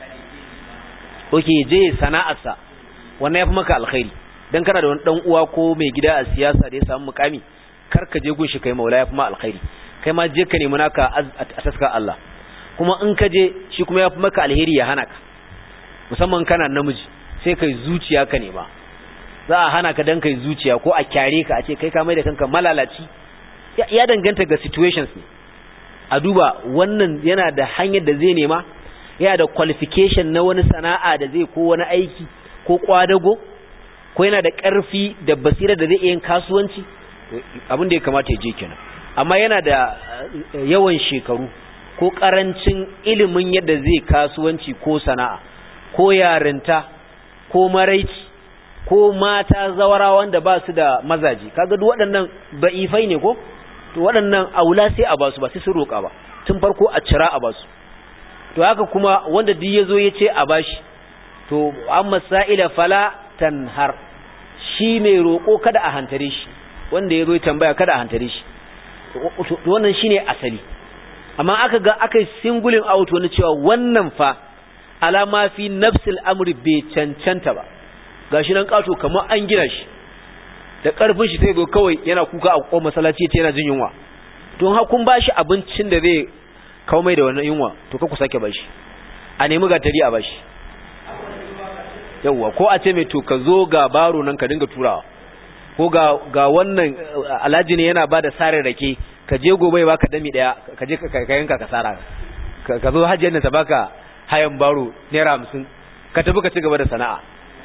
oke je sana'arsa wannan yafi maka alkhairi dan kana da wani dan uwa ko mai gida a siyasa da ya samu mukami kar ka je gun shi kai maula yafi ma alkhairi kai ma je ka nemi naka a taska Allah kuma in ka je shi kuma yafi maka alheri ya hana ka musamman kana namiji sai kai zuciya ka nema za a hana ka dan kai zuciya ko a kyare ka a ce kai ka mai da kanka malalaci ya danganta ga situations ne a duba wannan yana da hanyar da zai nema yana da qualification na wani sana'a da zai ko wani aiki ko kwadago ko yana da ƙarfi da basira da zai iya yin kasuwanci, abin da ya kamata ya je kenan. Amma yana da yawan shekaru ko ƙarancin ilimin yadda zai kasuwanci ko sana'a ko yarinta ko maraici ko mata zawara wanda ba su da mazaji, kaga duk waɗannan ba'ifai ne ko to waɗannan aula sai a basu ba sai sun roƙa ba, tun farko a cira a basu. To haka kuma wanda duk yazo yace a bashi, to amma sa'ila fala tanhar, shi mai roƙo kada a hantare shi, wanda yazo ya tambaya kada a hantare shi, to wannan shine asali. Amma aka ga akai singling out wani cewa wannan fa alama fi nafsil amri bai cancanta ba, gashi nan kato kamar an gina shi da karfin shi sai go kawai yana kuka a kokon masallaci yace yana jin yunwa, don ha kun bashi abincin da zai kawo mai da wannan yunwa, to ka ku sake bashi, a nemi gatari a bashi. Yawwa, ko a ce mai to ka zo ga baro nan ka dinga turawa, ko ga wannan alhaji ne yana bada sare rake, ka je gobe baka dami daya, ka je ka yanka ka sara, ka zo hajjiyar nan ta baka hayan baro naira 50, ka tafi ka ci gaba da sana'a.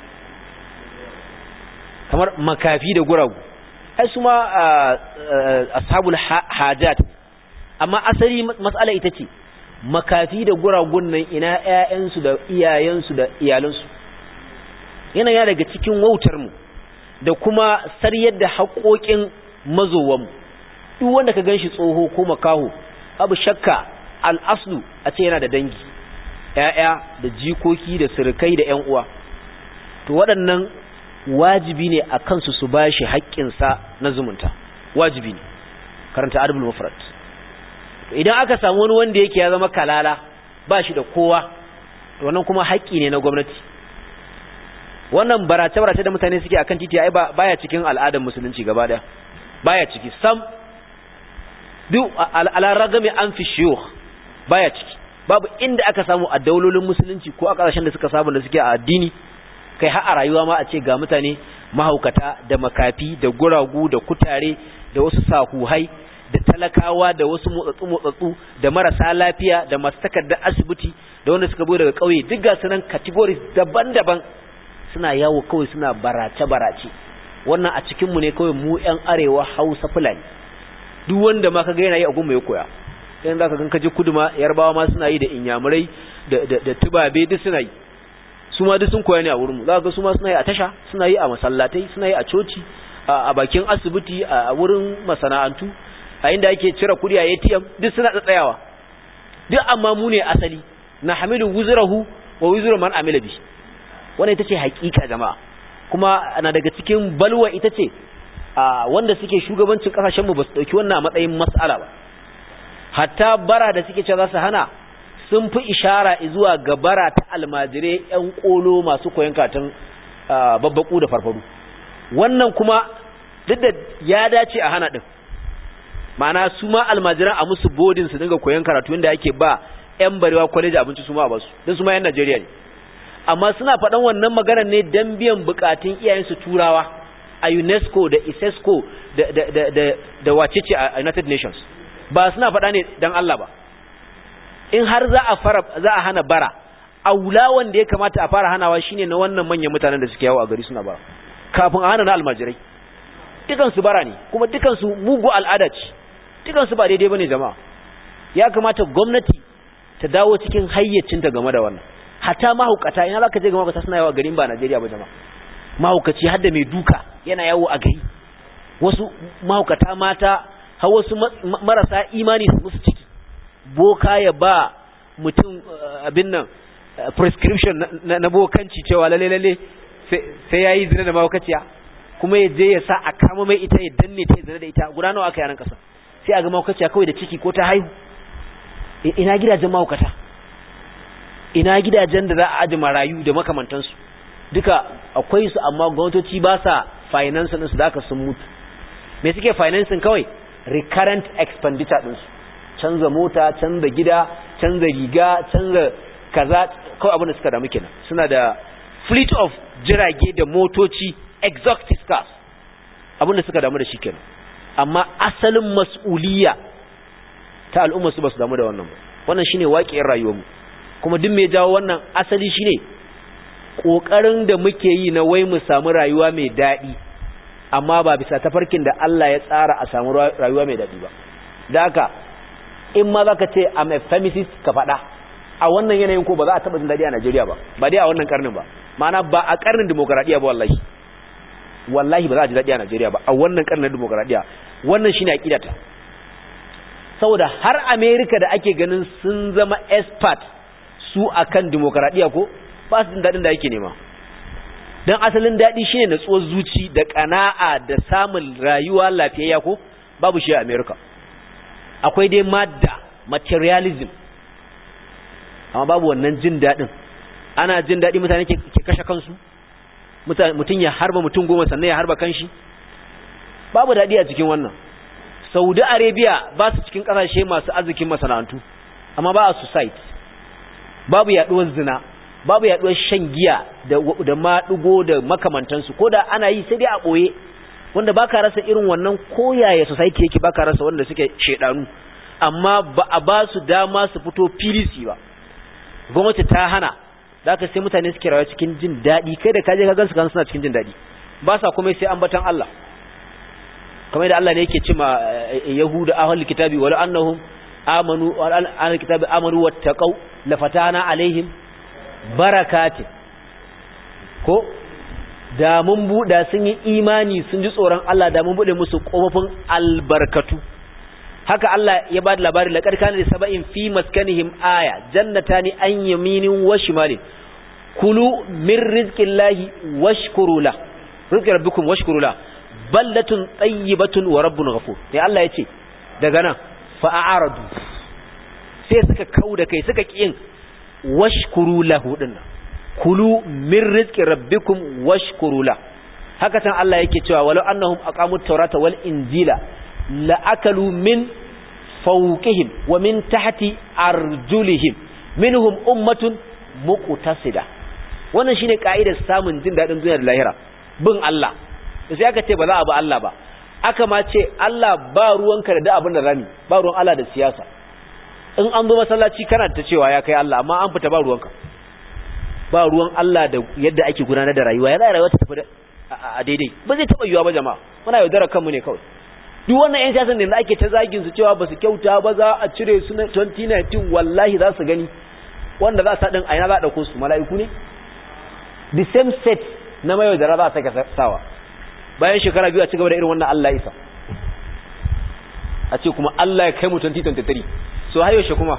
Kamar makafi da guragu, ai su ma ashabul hajat, amma asali mas'ala ita ce makafi da guragun nan ina ƴaƴansu da iyayensu da iyalansu. Yana ya daga cikin wautar mu da kuma sariyar da haƙoƙin mazowan mu. Duk wanda ka ganshi tsoho ko makaho, abu shakka al-aslu a ce yana da dangi, ƴaƴa da jikoki da surukai da ƴan uwa. To waɗannan wajibi ne a kansu su bashi haƙƙinsa na zumunta, wajibi ne. Karanta adabul mufrad. Idan aka samu wani wanda yake ya zama kalala, ba shi da kowa, to wannan kuma haƙƙi ne na gwamnati. Wannan barace-barace da mutane suke akan titi ai baya cikin al'adar musulunci gaba daya, baya ciki sam. Duk ala ragami an fi shiyukh baya ciki, babu inda aka samu a daulolin musulunci ko a ƙasashen da suka saba da suke a addini, kai har a rayuwa ma a ce ga mutane mahaukata da makafi da guragu da kutare da wasu sahuhai da talakawa da wasu motsatsu da marasa lafiya da masu takardar asibiti da wanda suka zo daga ƙauye, duk ga sunan categories daban-daban suna yawo kawai suna barace-barace. Wannan a cikinmu ne kawai mu 'yan arewa Hausa Fulani, duk wanda ma kaga yana yi a gunmu ya koya. Yanzu za ka gan kaje kudu ma Yarbawa ma suna yi da Inyamurai da Tubabe duk suna yi, su ma duk sun koya ne a wurinmu. Za ka ga su ma suna yi a tasha, suna yi a masallatai, suna yi a coci, a bakin asibiti, a wurin masana'antu, a inda ake cire kudi a ATM, duk suna tsayawa. Duk amma mu ne asali, na hamilu wuzurahu wa wuzuru man amila bi. Wannan ita ce hakika jama'a. Kuma ana daga cikin balwa ita ce wanda suke shugabancin kasashen mu ba su dauki wannan a matsayin mas'ala ba. Hatta bara da suke cewa za su hana, sun fi ishara zuwa ga bara ta almajire ƴan kolo masu koyon katin babbaku da farfaru. Wannan kuma duk da ya dace a hana din, ma'ana su ma almajiran a musu bodin su dinga koyon karatu inda ake ba ƴan barewa college abinci su ma a basu, don su ma ƴan Najeriya ne. Amma suna faɗan wannan maganar ne don biyan bukatun iyayensu Turawa a UNESCO da ISESCO da wacece a United Nations. Ba suna faɗa ne don Allah ba. In har za a hana bara, aula wanda ya kamata a fara hanawa shine na wannan manyan mutanen da suke yawo a gari suna bara, kafin a hana na almajirai. Dukansu bara ne, kuma dukansu mugu al'ada ce, dukansu ba daidai bane jama'a. Ya kamata gwamnati ta dawo cikin hayyacinta game da wannan. Hatta mahaukata, ina za ka je ga mahaukata suna yawo a garin ba Najeriya ba jama'a. Mahaukaci har da mai duka yana yawo a gari. Wasu mahaukata mata, har wasu marasa imani su musu ciki. Boka ya ba mutum abin nan prescription na bokanci cewa lalle sai ya yi zina da mahaukaciya, kuma ya je ya sa a kama mai ita ya danne ta zina da ita. Guda nawa aka yi a nan ƙasa, sai a ga mahaukaciya kawai da ciki ko ta haihu. Ina gidajen mahaukata, ina gidajen da za a aji marayu da makamantansu, duka akwai su, amma gwamnatoci ba sa finance ɗinsu da aka sun mutu. Me suke financing kawai? Recurrent expenditure ɗinsu, canza mota, canza gida, canza riga, canza kaza, kawai abin da suka damu kenan. Suna da fleet of jirage da motoci, exotic cars, abin da suka damu da shi kenan. Amma asalin mas'uliyya ta al'umma su ba su damu da wannan ba. Wannan shine waƙiyar rayuwarmu. Kuma duk mai jawo wannan asali shine kokarin da muke yi na wai mu samu rayuwa mai dadi amma ba bisa tafarkin da Allah ya tsara a samu rayuwa mai dadi ba. Da haka in ma zaka ce I'm a feminist ka faɗa a wannan yanayin ko ba za a taɓa jin dadi a Najeriya ba dai a wannan karnin ba, ma'ana ba a karnin demokradiya ba, wallahi ba za a ji dadi a Najeriya ba a wannan karnin demokradiya. Wannan shine aqidata. Saboda har America da ake ganin sun zama expert su akan demokradiya ko ba su jin dadin da yake nema. Dan asalin dadi shine natsuwar zuci da kana'a da samun rayuwa lafiyayya ko babu shi a America. Akwai dai madda, materialism, amma babu wannan jin dadin. Ana jin dadi mutane ke kashe kansu, mutun ya harba mutum 10 sannan ya harba kanshi, babu dadi a cikin wannan. Saudi Arabia ba su cikin kasashe masu arzikin masana'antu amma ba a society, babu yaduwar zina, babu yaduwar shan giya da madugo da makamantansu, ko da ana yi sai dai a boye, wanda baka rasa irin wannan koyaya society yake, baka rasa wanda suke shedanu, amma ba a ba su dama su fito filisi ba. Gwamnati ta hana, zaka sai mutane suke rayuwa cikin jin dadi, kai da kaje ka gansu kan suna cikin jin dadi, ba sa kuma sai ambatan Allah. Kamar da Allah ne yake cewa Yahuda ahlul kitabi wala annahum amanu ahlul kitabi amanu wattaqau lafatana alaihim barakatin, ko da mun buɗa sun yi imani sun ji tsoron Allah da mun bude musu kofofin albarkatu. Haka Allah ya ba da labari laqad kana li sab'in fi maskanihim aya jannatani an yaminin wa shimalin kulu min rizqillahi washkuru la rizqi rabbikum washkuru la ballatun tayyibatun wa rabbun ghafur. sai Allah ya ce daga nan fa a'radu, sai suka kauda kai suka kiyin washkuru lahu dinna, kulu min rizqi rabbikum washkuru la. haka san Allah yake cewa walau annahum aqamut tawrata wal injila la akalu min fawqihim wa min tahti arjulihim minhum ummatun muqtasida. wannan shine kaidar samun jin dadin duniya da lahira, bin Allah. sai aka ce ba za a bi Allah ba, aka ma ce Allah ba ruwanka da abin da rami, ba ruwan Allah da siyasa. in an zo masallaci kana ta cewa ya kai Allah, amma an fita ba ruwanka, ba ruwan Allah da yadda ake gudanar da rayuwa. ya rayuwa ta tafi a daidai, ba zai taba yiwa ba jama'a, muna yaudara kanmu ne kawai. duk wannan ƴan siyasan da ake ta zagin su cewa ba su kyauta ba, za a cire su na 2019, wallahi za su gani wanda za su haɗin aina za a ɗauko su, mala'iku ne. The same set na mai yaudara za a sake sawa, bayan shekara 2 a cigaba da irin wannan Allah isa, a ce kuma Allah ya kai mu 2023, so hayo shi kuma.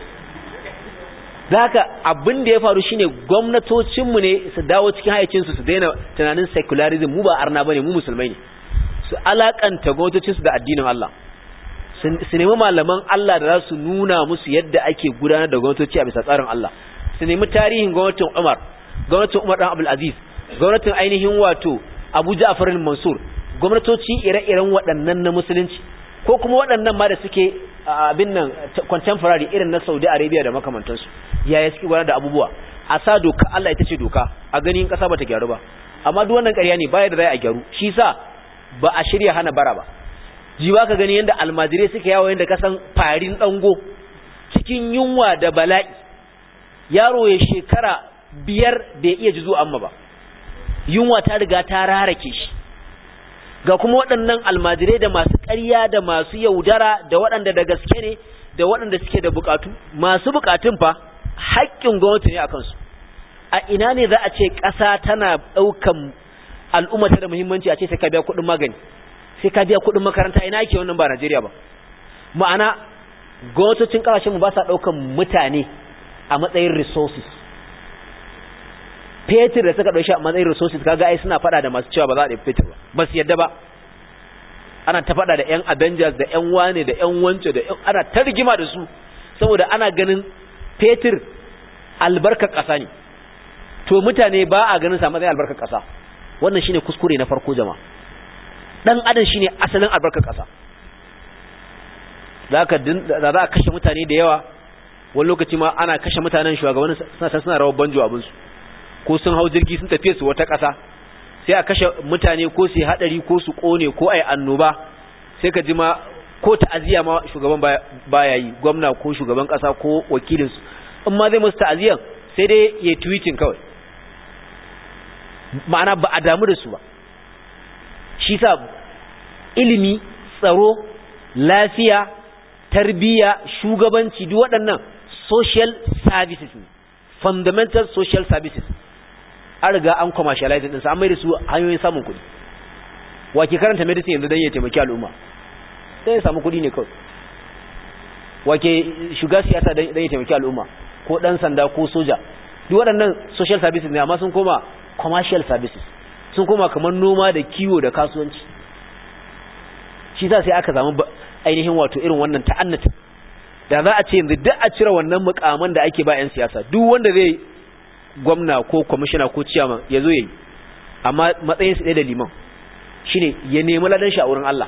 da haka abin da ya faru shine gwamnatocinmu ne su dawo cikin hayacinsu, su daina tunanin secularism. mu ba arna bane, mu musulmai ne. su alakanta gwamnatocinsu da addinin Allah, su nemi malaman Allah da za su nuna musu yadda ake gudanar da gwamnatoci a bisa tsarin Allah. su nemi tarihin gwamnatin Umar dan Abdul Aziz, gwamnatin ainihin wato Abu Ja'far al-Mansur, gwamnatoci ire-iren waɗannan na musulunci, ko kuma waɗannan ma da suke abin nan contemporary irin na Saudi Arabia da makamantansu. yaya suke gudanar da abubuwa, a sa doka Allah ita ce doka, a ganin kasa bata gyaru ba. amma duk wannan ƙarya ne, baya da zai a gyaru. shi sa ba a shirya hana bara ba. jiwa ka gani yanda almajirai suka yawo yanda kasan farin dango cikin yunwa da bala'i, yaro ya shekara 5 bai iya juzu amma ba, yunwa ta riga ta rarake shi. ga kuma waɗannan almajirai da masu ƙarya da masu yaudara da waɗanda da gaske ne da waɗanda suke da bukatu. masu bukatun fa haƙƙin gwamnati ne a kansu. a ina ne za a ce ƙasa tana ɗaukan al'ummata da muhimmanci a ce sai ka biya kuɗin magani, sai ka biya kuɗin makaranta? ina yake wannan? ba Najeriya ba. ma'ana gwamnatocin ƙasashenmu ba sa ɗaukan mutane a matsayin resources. fetur da suka ɗauki a matsayin resources, kaga ai suna faɗa da masu cewa ba za a ɗauki fetur ba su yadda ba. ana ta faɗa da ƴan Avengers da ƴan wane da ƴan wance da ana ta rigima da su, saboda ana ganin fetur albarkar ƙasa ne, to mutane ba a ganin sa matsayin albarkar ƙasa. wannan shine kuskure na farko jama'a. dan adam shine asalin albarkar ƙasa. za a kashe mutane da yawa, wani lokaci ma ana kashe mutanen shugabannin suna rawar banjo abinsu, ko sun hau jirgi sun tafiye su wata ƙasa, sai a kashe mutane ko su haɗari ko su ƙone ko a yi annoba, sai ka ji ma ko ta'aziyya ma shugaban baya yi, gwamna ko shugaban ƙasa ko wakilinsu. in ma zai musu ta'aziyyan sai dai ya tweeting kawai, ma'ana ba a damu da su ba. Shi sa ilimi, tsaro, lafiya, tarbiyya, shugabanci, duk waɗannan social services ne, fundamental social services. An riga an commercialize ɗinsa, an mai da su hanyoyin samun kuɗi. Wa ke karanta medicine yanzu don ya taimaki al'umma? Sai ya samu kuɗi ne kawai. Wa ke shiga siyasa don ya taimaki al'umma? Ko ɗan sanda ko soja? Duk waɗannan social services ne, amma sun koma commercial services. Sun koma kamar noma da kiwo da kasuwanci. Shi sa sai aka samu ainihin wato irin wannan ta'annata. Da za a ce yanzu duk a cire wannan mukaman da ake ba 'yan siyasa, duk wanda zai gwamna ko kwamishina ko ciyaman ya zo yayi, amma matsayin su ɗaya da liman shine ya nemi ladan shi a wurin Allah.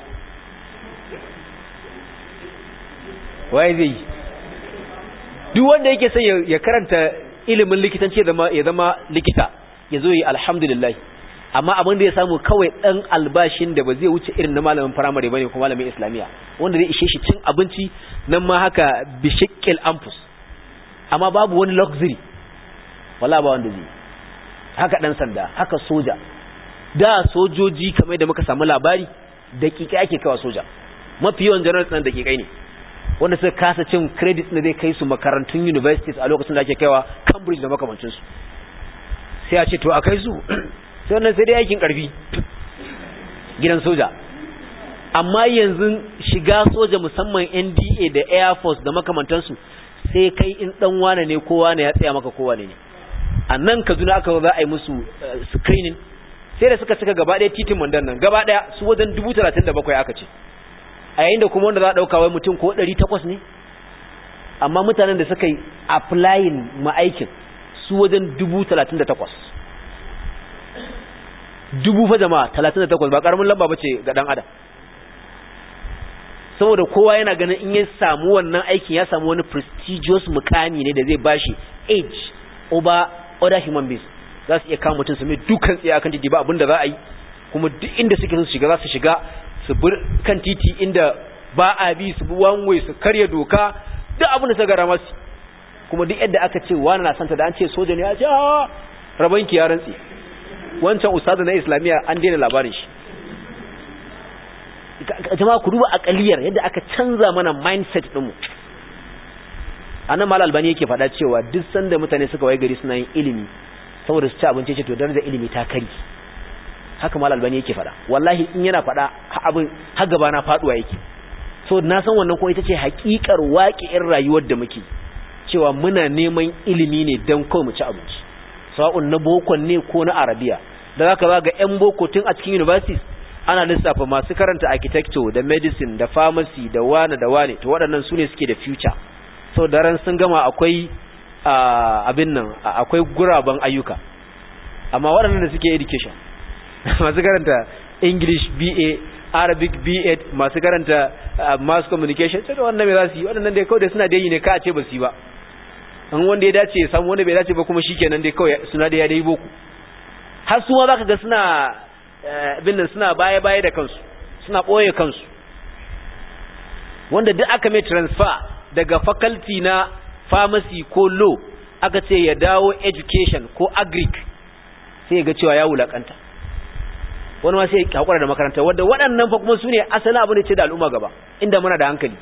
Waye zai yi? Duk wanda yake son ya karanta ilimin likitanci ya zama likita ya zo yi, alhamdulillah. Amma abin da ya samu kawai ɗan albashin da ba zai wuce irin na malamin firamare bane ko malamin islamiyya, wanda zai ishe shi cin abinci, nan ma haka bishikil ampus, amma babu wani luxury, wala ba wanda zai. Haka ɗan sanda, haka soja. Da sojoji kamar da muka samu labari, daƙiƙai ake kawa soja, mafi yawan general ɗan daƙiƙai ne, wanda suka kasa cin credit na zai kai su makarantun universities a lokacin da ake kaiwa Cambridge da makamancinsu. Sai a ce to a kai su sai wannan sai dai aikin karfi gidan soja. Amma yanzu shiga soja, musamman NDA da Air Force da makamantansu, sai kai in dan wane ne ko wane ya tsaya maka ko wane ne. A nan Kaduna aka za a yi musu screening, sai da suka cika gaba ɗaya titin Mandan nan gaba ɗaya su wajen 37,000 aka ce, a yayin da kuma wanda za a ɗauka wai mutum ko 800 ne. Amma mutanen da suka yi applying ma'aikin su wajen 38,000. Dubu fa jama'a 38 ba karamin lamba bace ga dan adam. Saboda kowa yana ganin in ya samu wannan aikin ya samu wani prestigious mukami ne da zai bashi age over other human beings. Za su iya kawo mutum su mai dukan tsaye akan titi ba abin da za a yi, kuma duk inda suke su shiga za su shiga su bi kan titi inda ba a bi, su bi one way, su karya doka, duk abin da suka gara masu. Kuma duk yadda aka ce wani na santa da an ce soja ne, ya ce rabanki ya rantsi. Wancan ustadu na islamiyya an daina labarin shi. Jama'a ku duba akaliyar yadda aka canza mana mindset ɗinmu. Anan Mal Albani yake faɗa cewa duk sanda mutane suka waye gari suna yin ilimi saboda su ci abinci, ce to darajar ilimi ta kari. Haka Mal Albani yake faɗa. Wallahi in yana faɗa abin har gaba na faɗuwa yake. So na san wannan ko ita ce haƙiƙar waƙi'in rayuwar da muke, cewa muna neman ilimi ne don kawai mu ci abinci. Sa'un na bokon ne ko na arabiya. Da zaka ga 'yan boko tun a cikin universities ana lissafa masu karanta architecture da medicine da pharmacy da wane da wane, to waɗannan su ne suke da future. So da ran sun gama akwai abin nan, akwai guraben ayyuka. Amma waɗannan da suke education masu karanta English BA, Arabic B.Ed, masu karanta mass communication, sai da wannan me za su yi? Waɗannan dai kawai da suna da yi ne, ka a ce ba su yi ba. An wanda ya dace ya samu, wanda bai dace ba kuma shikenan dai kawai suna da ya dai boko. Har su ma zaka ga suna binnan suna baya da kansu, suna boye kansu. Wanda duk aka mai transfer daga faculty na pharmacy ko law aka ce ya dawo education ko agric, sai ga cewa ya wulakanta. Wani ma sai ya hakura da makaranta, wanda waɗannan fa kuma sune asalin abin da ce da al'umma gaba, inda muna da hankali.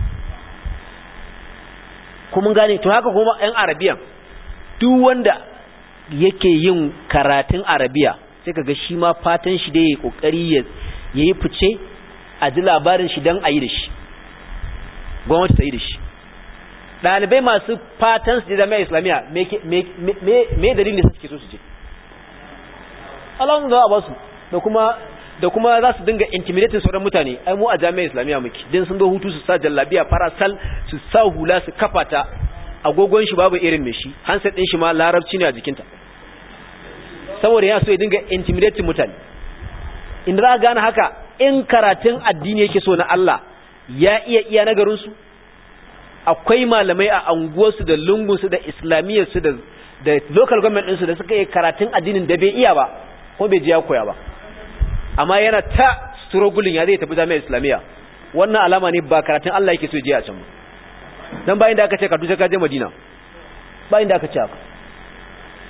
Kuma gane to haka kuma ƴan arabiyan, duk wanda yake yin karatun arabiya sai kaga shi ma fatan shi dai kokari yayi fice a ji labarin shi dan ayi da shi, gwamnati ta yi da shi. Dalibai masu fatan su da mai islamiya me dalilin da suke so su je? Allah za a ba su, da kuma za su dinga intimidating sauran mutane. Ai mu a jami'ar islamiyya muke, din sun zo hutu su sa jallabiya farasal, su sa hula, su kafata, agogon shi babu irin mai shi, handset din shi ma larabci ne a jikinta, saboda ya so ya dinga intimidating mutane. In za gane haka, in karatun addini yake so na Allah, ya iya na garin su. Akwai malamai a anguwarsu da lungunsu da islamiyyarsu da local government ɗinsu da suka yi karatun addinin da bai iya ba, ko bai je ya koya ba, amma yana ta struggling ya zai tafi jami'ar islamiyya. Wannan alama ne ba karatun Allah yake so je a can ba. Dan bayan da aka ce ka duka ka je Madina, bayan da aka ce haka.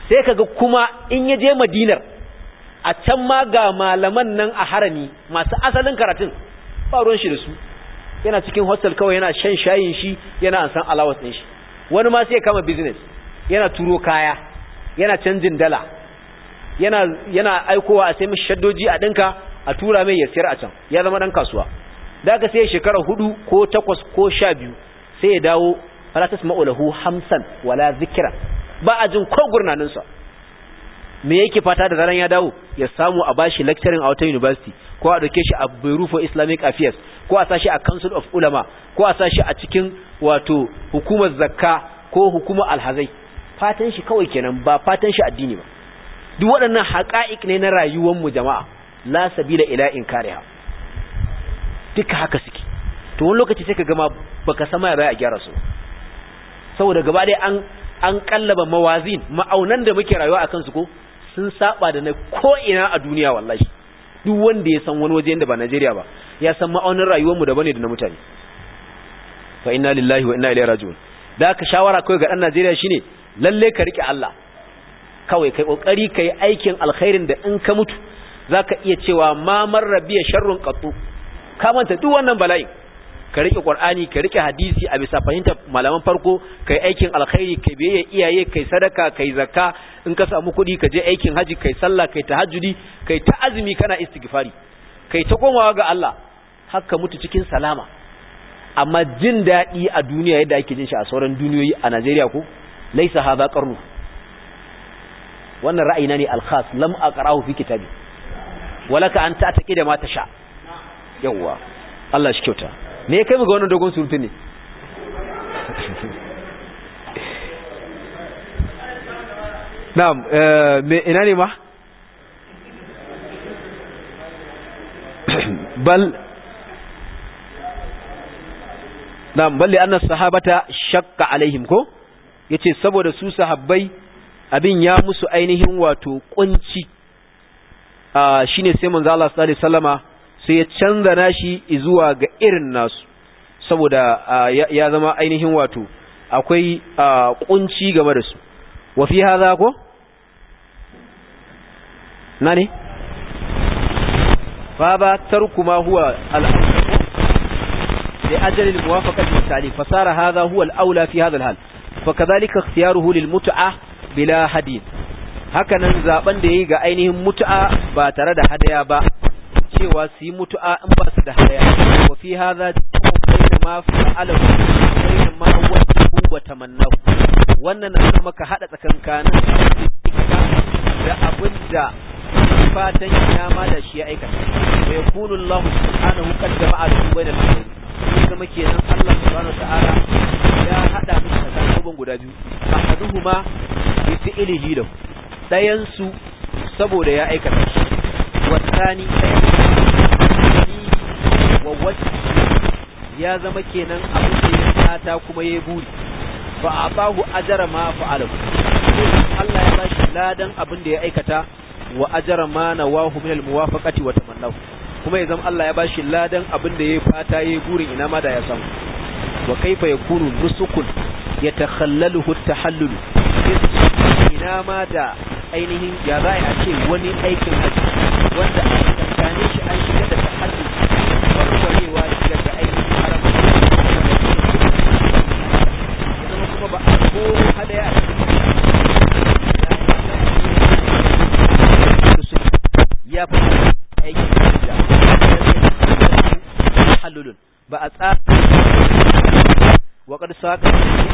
sai kaga kuma in ya je Madinar a can ma ga malaman nan a harami masu asalin karatun ba ruwan shi da su, yana cikin hostel kawai yana shan shayin shi yana an san allowance din shi. Wani ma sai kama business, yana turo kaya, yana canjin dala, yana aikowa a sai mishi shaddoji a dinka a tura mai ya sayar a can, ya zama dan kasuwa. Da aka sai shekara 4 ko 8 ko 12 sai ya dawo fala tasma'u lahu hamsan wala zikra, ba a jin ko gurnanin sa. Me yake fata da zaran ya dawo ya samu a bashi lecturing a wata university, ko a dauke shi a Bureau for Islamic Affairs, ko a sashi a Council of Ulama, ko a sashi a cikin wato hukumar zakka ko hukumar alhazai. Fatan shi kawai kenan, ba fatan shi addini ba. Duk waɗannan haƙa'iq ne na rayuwar mu jama'a, la sabila ila inkariha. Duka haka suke. To wani lokaci sai ka gama baka sama ya bai a gyara su, saboda gaba dai an kallaba mawazin, ma'aunan da muke rayuwa akan su ko sun saba da na ko ina a duniya. Wallahi duk wanda ya san wani waje inda ba Najeriya ba ya san ma'aunin rayuwar mu daban ne da na mutane. Fa inna lillahi wa inna ilaihi raji'un. Da ka shawara kai ga dan Najeriya shine lalle ka rike Allah, kawai kai kokari kai aikin alkhairin da in ka mutu zaka iya cewa ma marrabiya sharrun qattu, ka manta duk wannan bala'i. Ka rike Qur'ani, ka rike hadisi a bisa fahimtar malaman farko, kai aikin alkhairi, kai biyayya iyaye, kai sadaka, kai zakka, in ka samu kuɗi ka je aikin haji, kai sallah, kai tahajjudi, kai ta azumi, kana istighfari, kai ta komawa ga Allah, haka mutu cikin salama. Amma jin daɗi a duniya yadda ake jin shi a sauran duniyoyi a Najeriya ko laisa hadha qarnu. Wannan ra'ayina ne al-khas, lam aqra'u fi kitabi, walaka an ta'taqi da ma tasha. Yawwa Allah shi kyauta. Me kai mu ga wannan dogon surutu ne? Na'am, me ina ne ma? Na'am, balli annas sahabata shakka alaihim ko? Yace saboda su sahabbai abin ya musu ainihin wato kunci. Shine sai manzo Allah sallallahu alaihi wasallama sai ya canza nashi zuwa ga irin nasu, saboda ya zama ainihin wato akwai kunci game da su. Wa fi hadha ko nani fa ba tarku ma huwa al-awla li ajli al-muwafaqati lit-ta'lim fa sara hadha huwa al-awla fi hadha al-hal fa kadhalika ikhtiyaruhu lil-mut'a bila hadith. Hakanan zaben da yayi ga ainihin mut'a ba tare da hadaya ba, cewa su yi mutu'a in ba su da hadaya. Wa fi hadha bayna ma fa'alahu bayna ma wajhu wa tamannahu. Wannan na maka hada tsakankanin da abinda fatan ya ma da shi ya aikata. Wa yakunu Allah subhanahu qad jama'a bayna al-amrayn. Kuma kenan Allah subhanahu wa ta'ala ya hada musu tsakanin guda biyu. Ahaduhuma bi fi'lihi lahu, dayan su saboda ya aikata shi. والثاني ووجه ya zama kenan abin da ya fata kuma yayi buri, fa abahu ajra ma fa'alahu, Allah ya bashi ladan abin da ya aikata, wa ajra ma nawahu min almuwafaqati wa tamannahu, kuma ya zama Allah ya bashi ladan abin da yayi fata yayi burin ina ma da ya samu. Wa kaifa yakunu nusukun yatakhallaluhu at-tahallul, ina ma da ainihin ya za a ce wani aikin haji wanda a tsakanin shi an shiga da tahallul, warwarewa daga ainihin haram, kuma ba a ko hadaya ya fi aikin haji tahallulun ba a tsara waƙar saƙa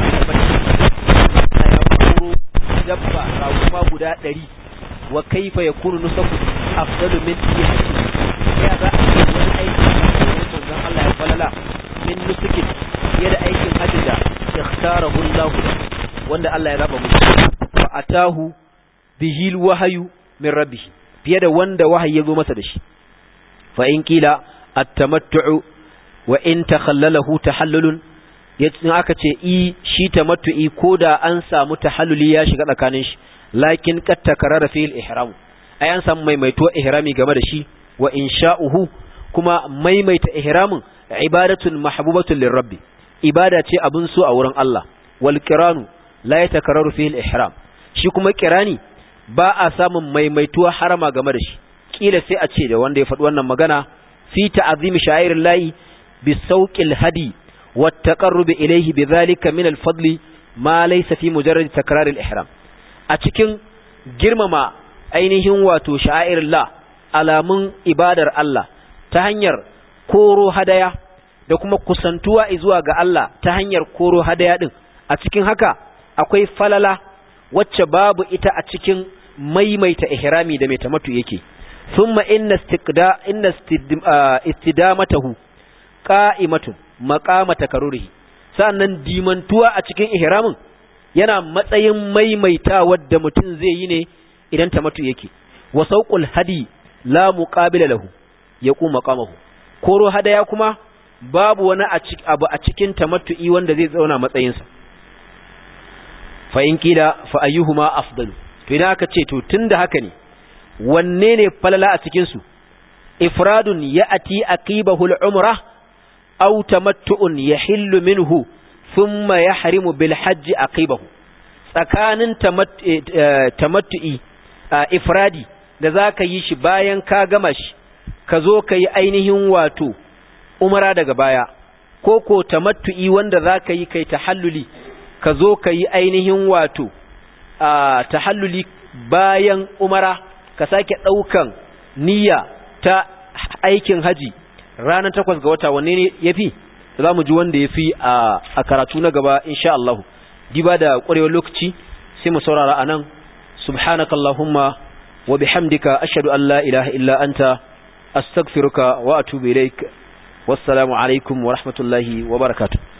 ya faru dabba kuma guda 100. Wa kaifa yakunu nusaku afdalu min jihati, ya za a yi wani aiki manzon Allah ya falala min nusukin yadda aikin hajji da ikhtarahu Allah, wanda Allah ya raba musu, fa atahu bihil wahyu min rabbih, fiye da wanda wahayi ya zo masa da shi. Fa in qila at-tamattu wa in takhallalahu tahallulun, in aka ce shi tamattu'i koda an samu tahalluli ya shiga tsakanin shi, lakin qad takarrara fil ihram, ai an samu maimaito ihrami game da shi. Wa insha'uhu, kuma maimaita ihramin ibadatun mahbubatun lirabbi, ibada ce abun so a wurin Allah. Wal qiranu la yatakarraru fil ihram, shi kuma kirani ba a samun maimaituwa harama game da shi kila sai a ce da wanda ya faɗi wannan magana fi ta'zimi sha'airillahi bi sauqil hadi wat taqarrub ilayhi bidhalika min al-fadli ma laysa fi mujarrad takrar al-ihram a cikin girmama ainihin wato sha'airillah alamun ibadar Allah ta hanyar koro hadaya da kuma kusantuwa zuwa ga Allah ta hanyar koro hadaya din a cikin haka akwai falala wacce babu ita a cikin maimaita ihrami da mai tamattu yake thumma inna istidamatahu qa'imatun maqama takarrurihi sannan dimantuwa a cikin ihramin yana matsayin maimaitawa da mutum zai yi ne idan tamattu yake wa sauqul hadi la muqabila lahu yaqum maqamahu koro hadaya kuma babu wani abu a cikin tamattu'i wanda zai zauna matsayinsa fa in kila fa ayyuhuma afdalu to idan aka ce to tunda haka ne wanne ne falala a cikin su ifradun ya'ti aqibahu al-umrah aw tamattu'un yahillu minhu thumma yahrimu bil hajj aqibahu tsakanin tamattu'i ifradi da zaka yi shi bayan ka gama shi ka zo ka yi ainihin wato umara daga baya ko tamattu'i wanda zaka yi kai tahalluli ka zo ka yi ainihin wato tahalluli bayan umara ka sake ɗaukan niyya ta aikin haji ranar 8 ga wata wanne ne yafi za mu ji wanda yafi a karatu na gaba insha Allah diba da ƙwarewar lokaci sai mu saurara anan subhanakallahumma wa bihamdika ashhadu an la ilaha illa anta astaghfiruka wa atubu ilaik wassalamu alaikum wa rahmatullahi wa barakatuh